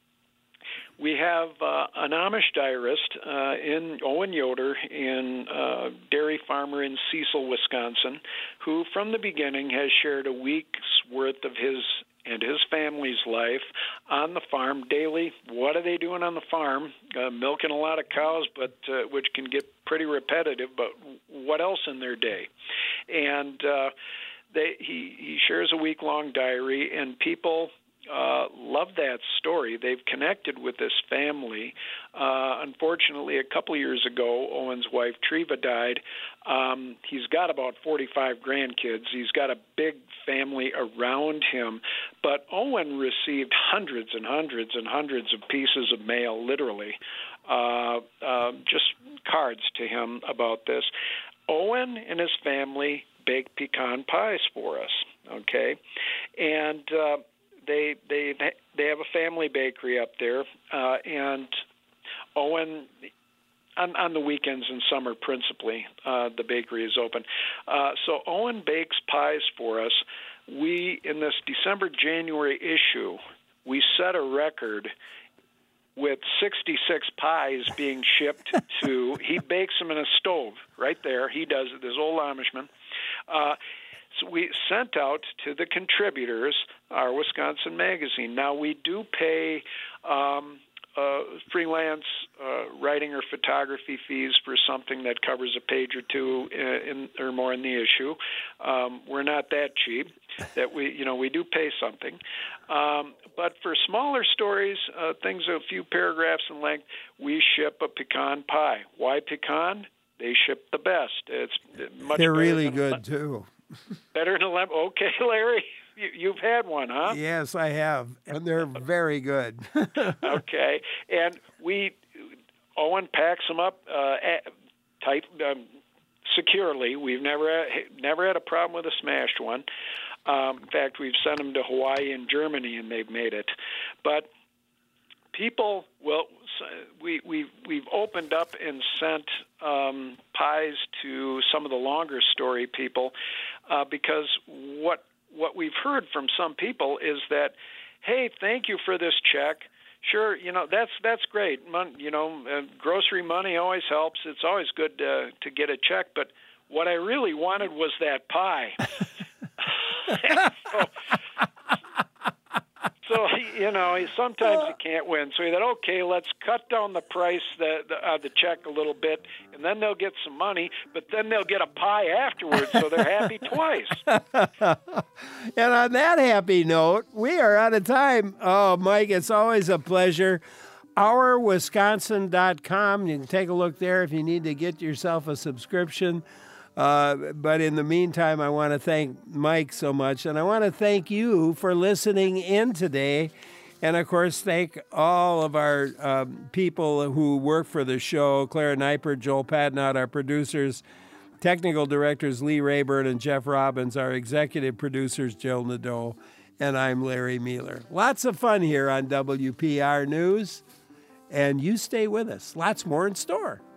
we have uh, an Amish diarist uh, in Owen Yoder, in uh, dairy farmer in Cecil, Wisconsin, who from the beginning has shared a week's worth of his and his family's life on the farm daily. What are they doing on the farm? Uh, milking a lot of cows, but uh, which can get pretty repetitive, but what else in their day? And uh, they, he, he shares a week-long diary, and people uh, love that story. They've connected with this family. Uh, unfortunately, a couple of years ago, Owen's wife, Treva, died. Um, he's got about forty-five grandkids. He's got a big family around him. But Owen received hundreds and hundreds and hundreds of pieces of mail, literally, uh, uh, just cards to him about this. Owen and his family bake pecan pies for us, okay? And uh, they they they have a family bakery up there, uh, and Owen, on, on the weekends and summer principally, uh, the bakery is open. Uh, so Owen bakes pies for us. We, in this December-January issue, we set a record with sixty-six pies being shipped to, he bakes them in a stove right there. He does it, this old Amishman. Uh, so we sent out to the contributors our Wisconsin magazine. Now, we do pay um, uh, freelance uh, writing or photography fees for something that covers a page or two in, in, or more in the issue. Um, we're not that cheap. That we, you know, we do pay something. Um, but for smaller stories, uh, things a few paragraphs in length, we ship a pecan pie. Why pecan? They ship the best. It's much. They're better really than good a, too. Better than a lemon. Okay, Larry, you, you've had one, huh? Yes, I have, and they're very good. Okay, and we Owen packs them up uh, tight, um, securely. We've never never had a problem with a smashed one. Um, in fact, we've sent them to Hawaii and Germany, and they've made it. But people, well, we, we've, we've opened up and sent um, pies to some of the longer story people uh, because what what we've heard from some people is that, hey, thank you for this check. Sure, you know, that's that's great. Mon- you know, uh, grocery money always helps. It's always good uh, to get a check. But what I really wanted was that pie. so, so, you know, sometimes you can't win. So he thought, okay, let's cut down the price, the, the, uh, the check a little bit, and then they'll get some money, but then they'll get a pie afterwards, so they're happy twice. And on that happy note, we are out of time. Oh, Mike, it's always a pleasure. our wisconsin dot com. You can take a look there if you need to get yourself a subscription. Uh, but in the meantime, I want to thank Mike so much, and I want to thank you for listening in today. And, of course, thank all of our um, people who work for the show, Clara Neipert, Joel Patnott, our producers, technical directors Lee Rayburn and Jeff Robbins, our executive producers Jill Nadeau, and I'm Larry Mueller. Lots of fun here on W P R News, and you stay with us. Lots more in store.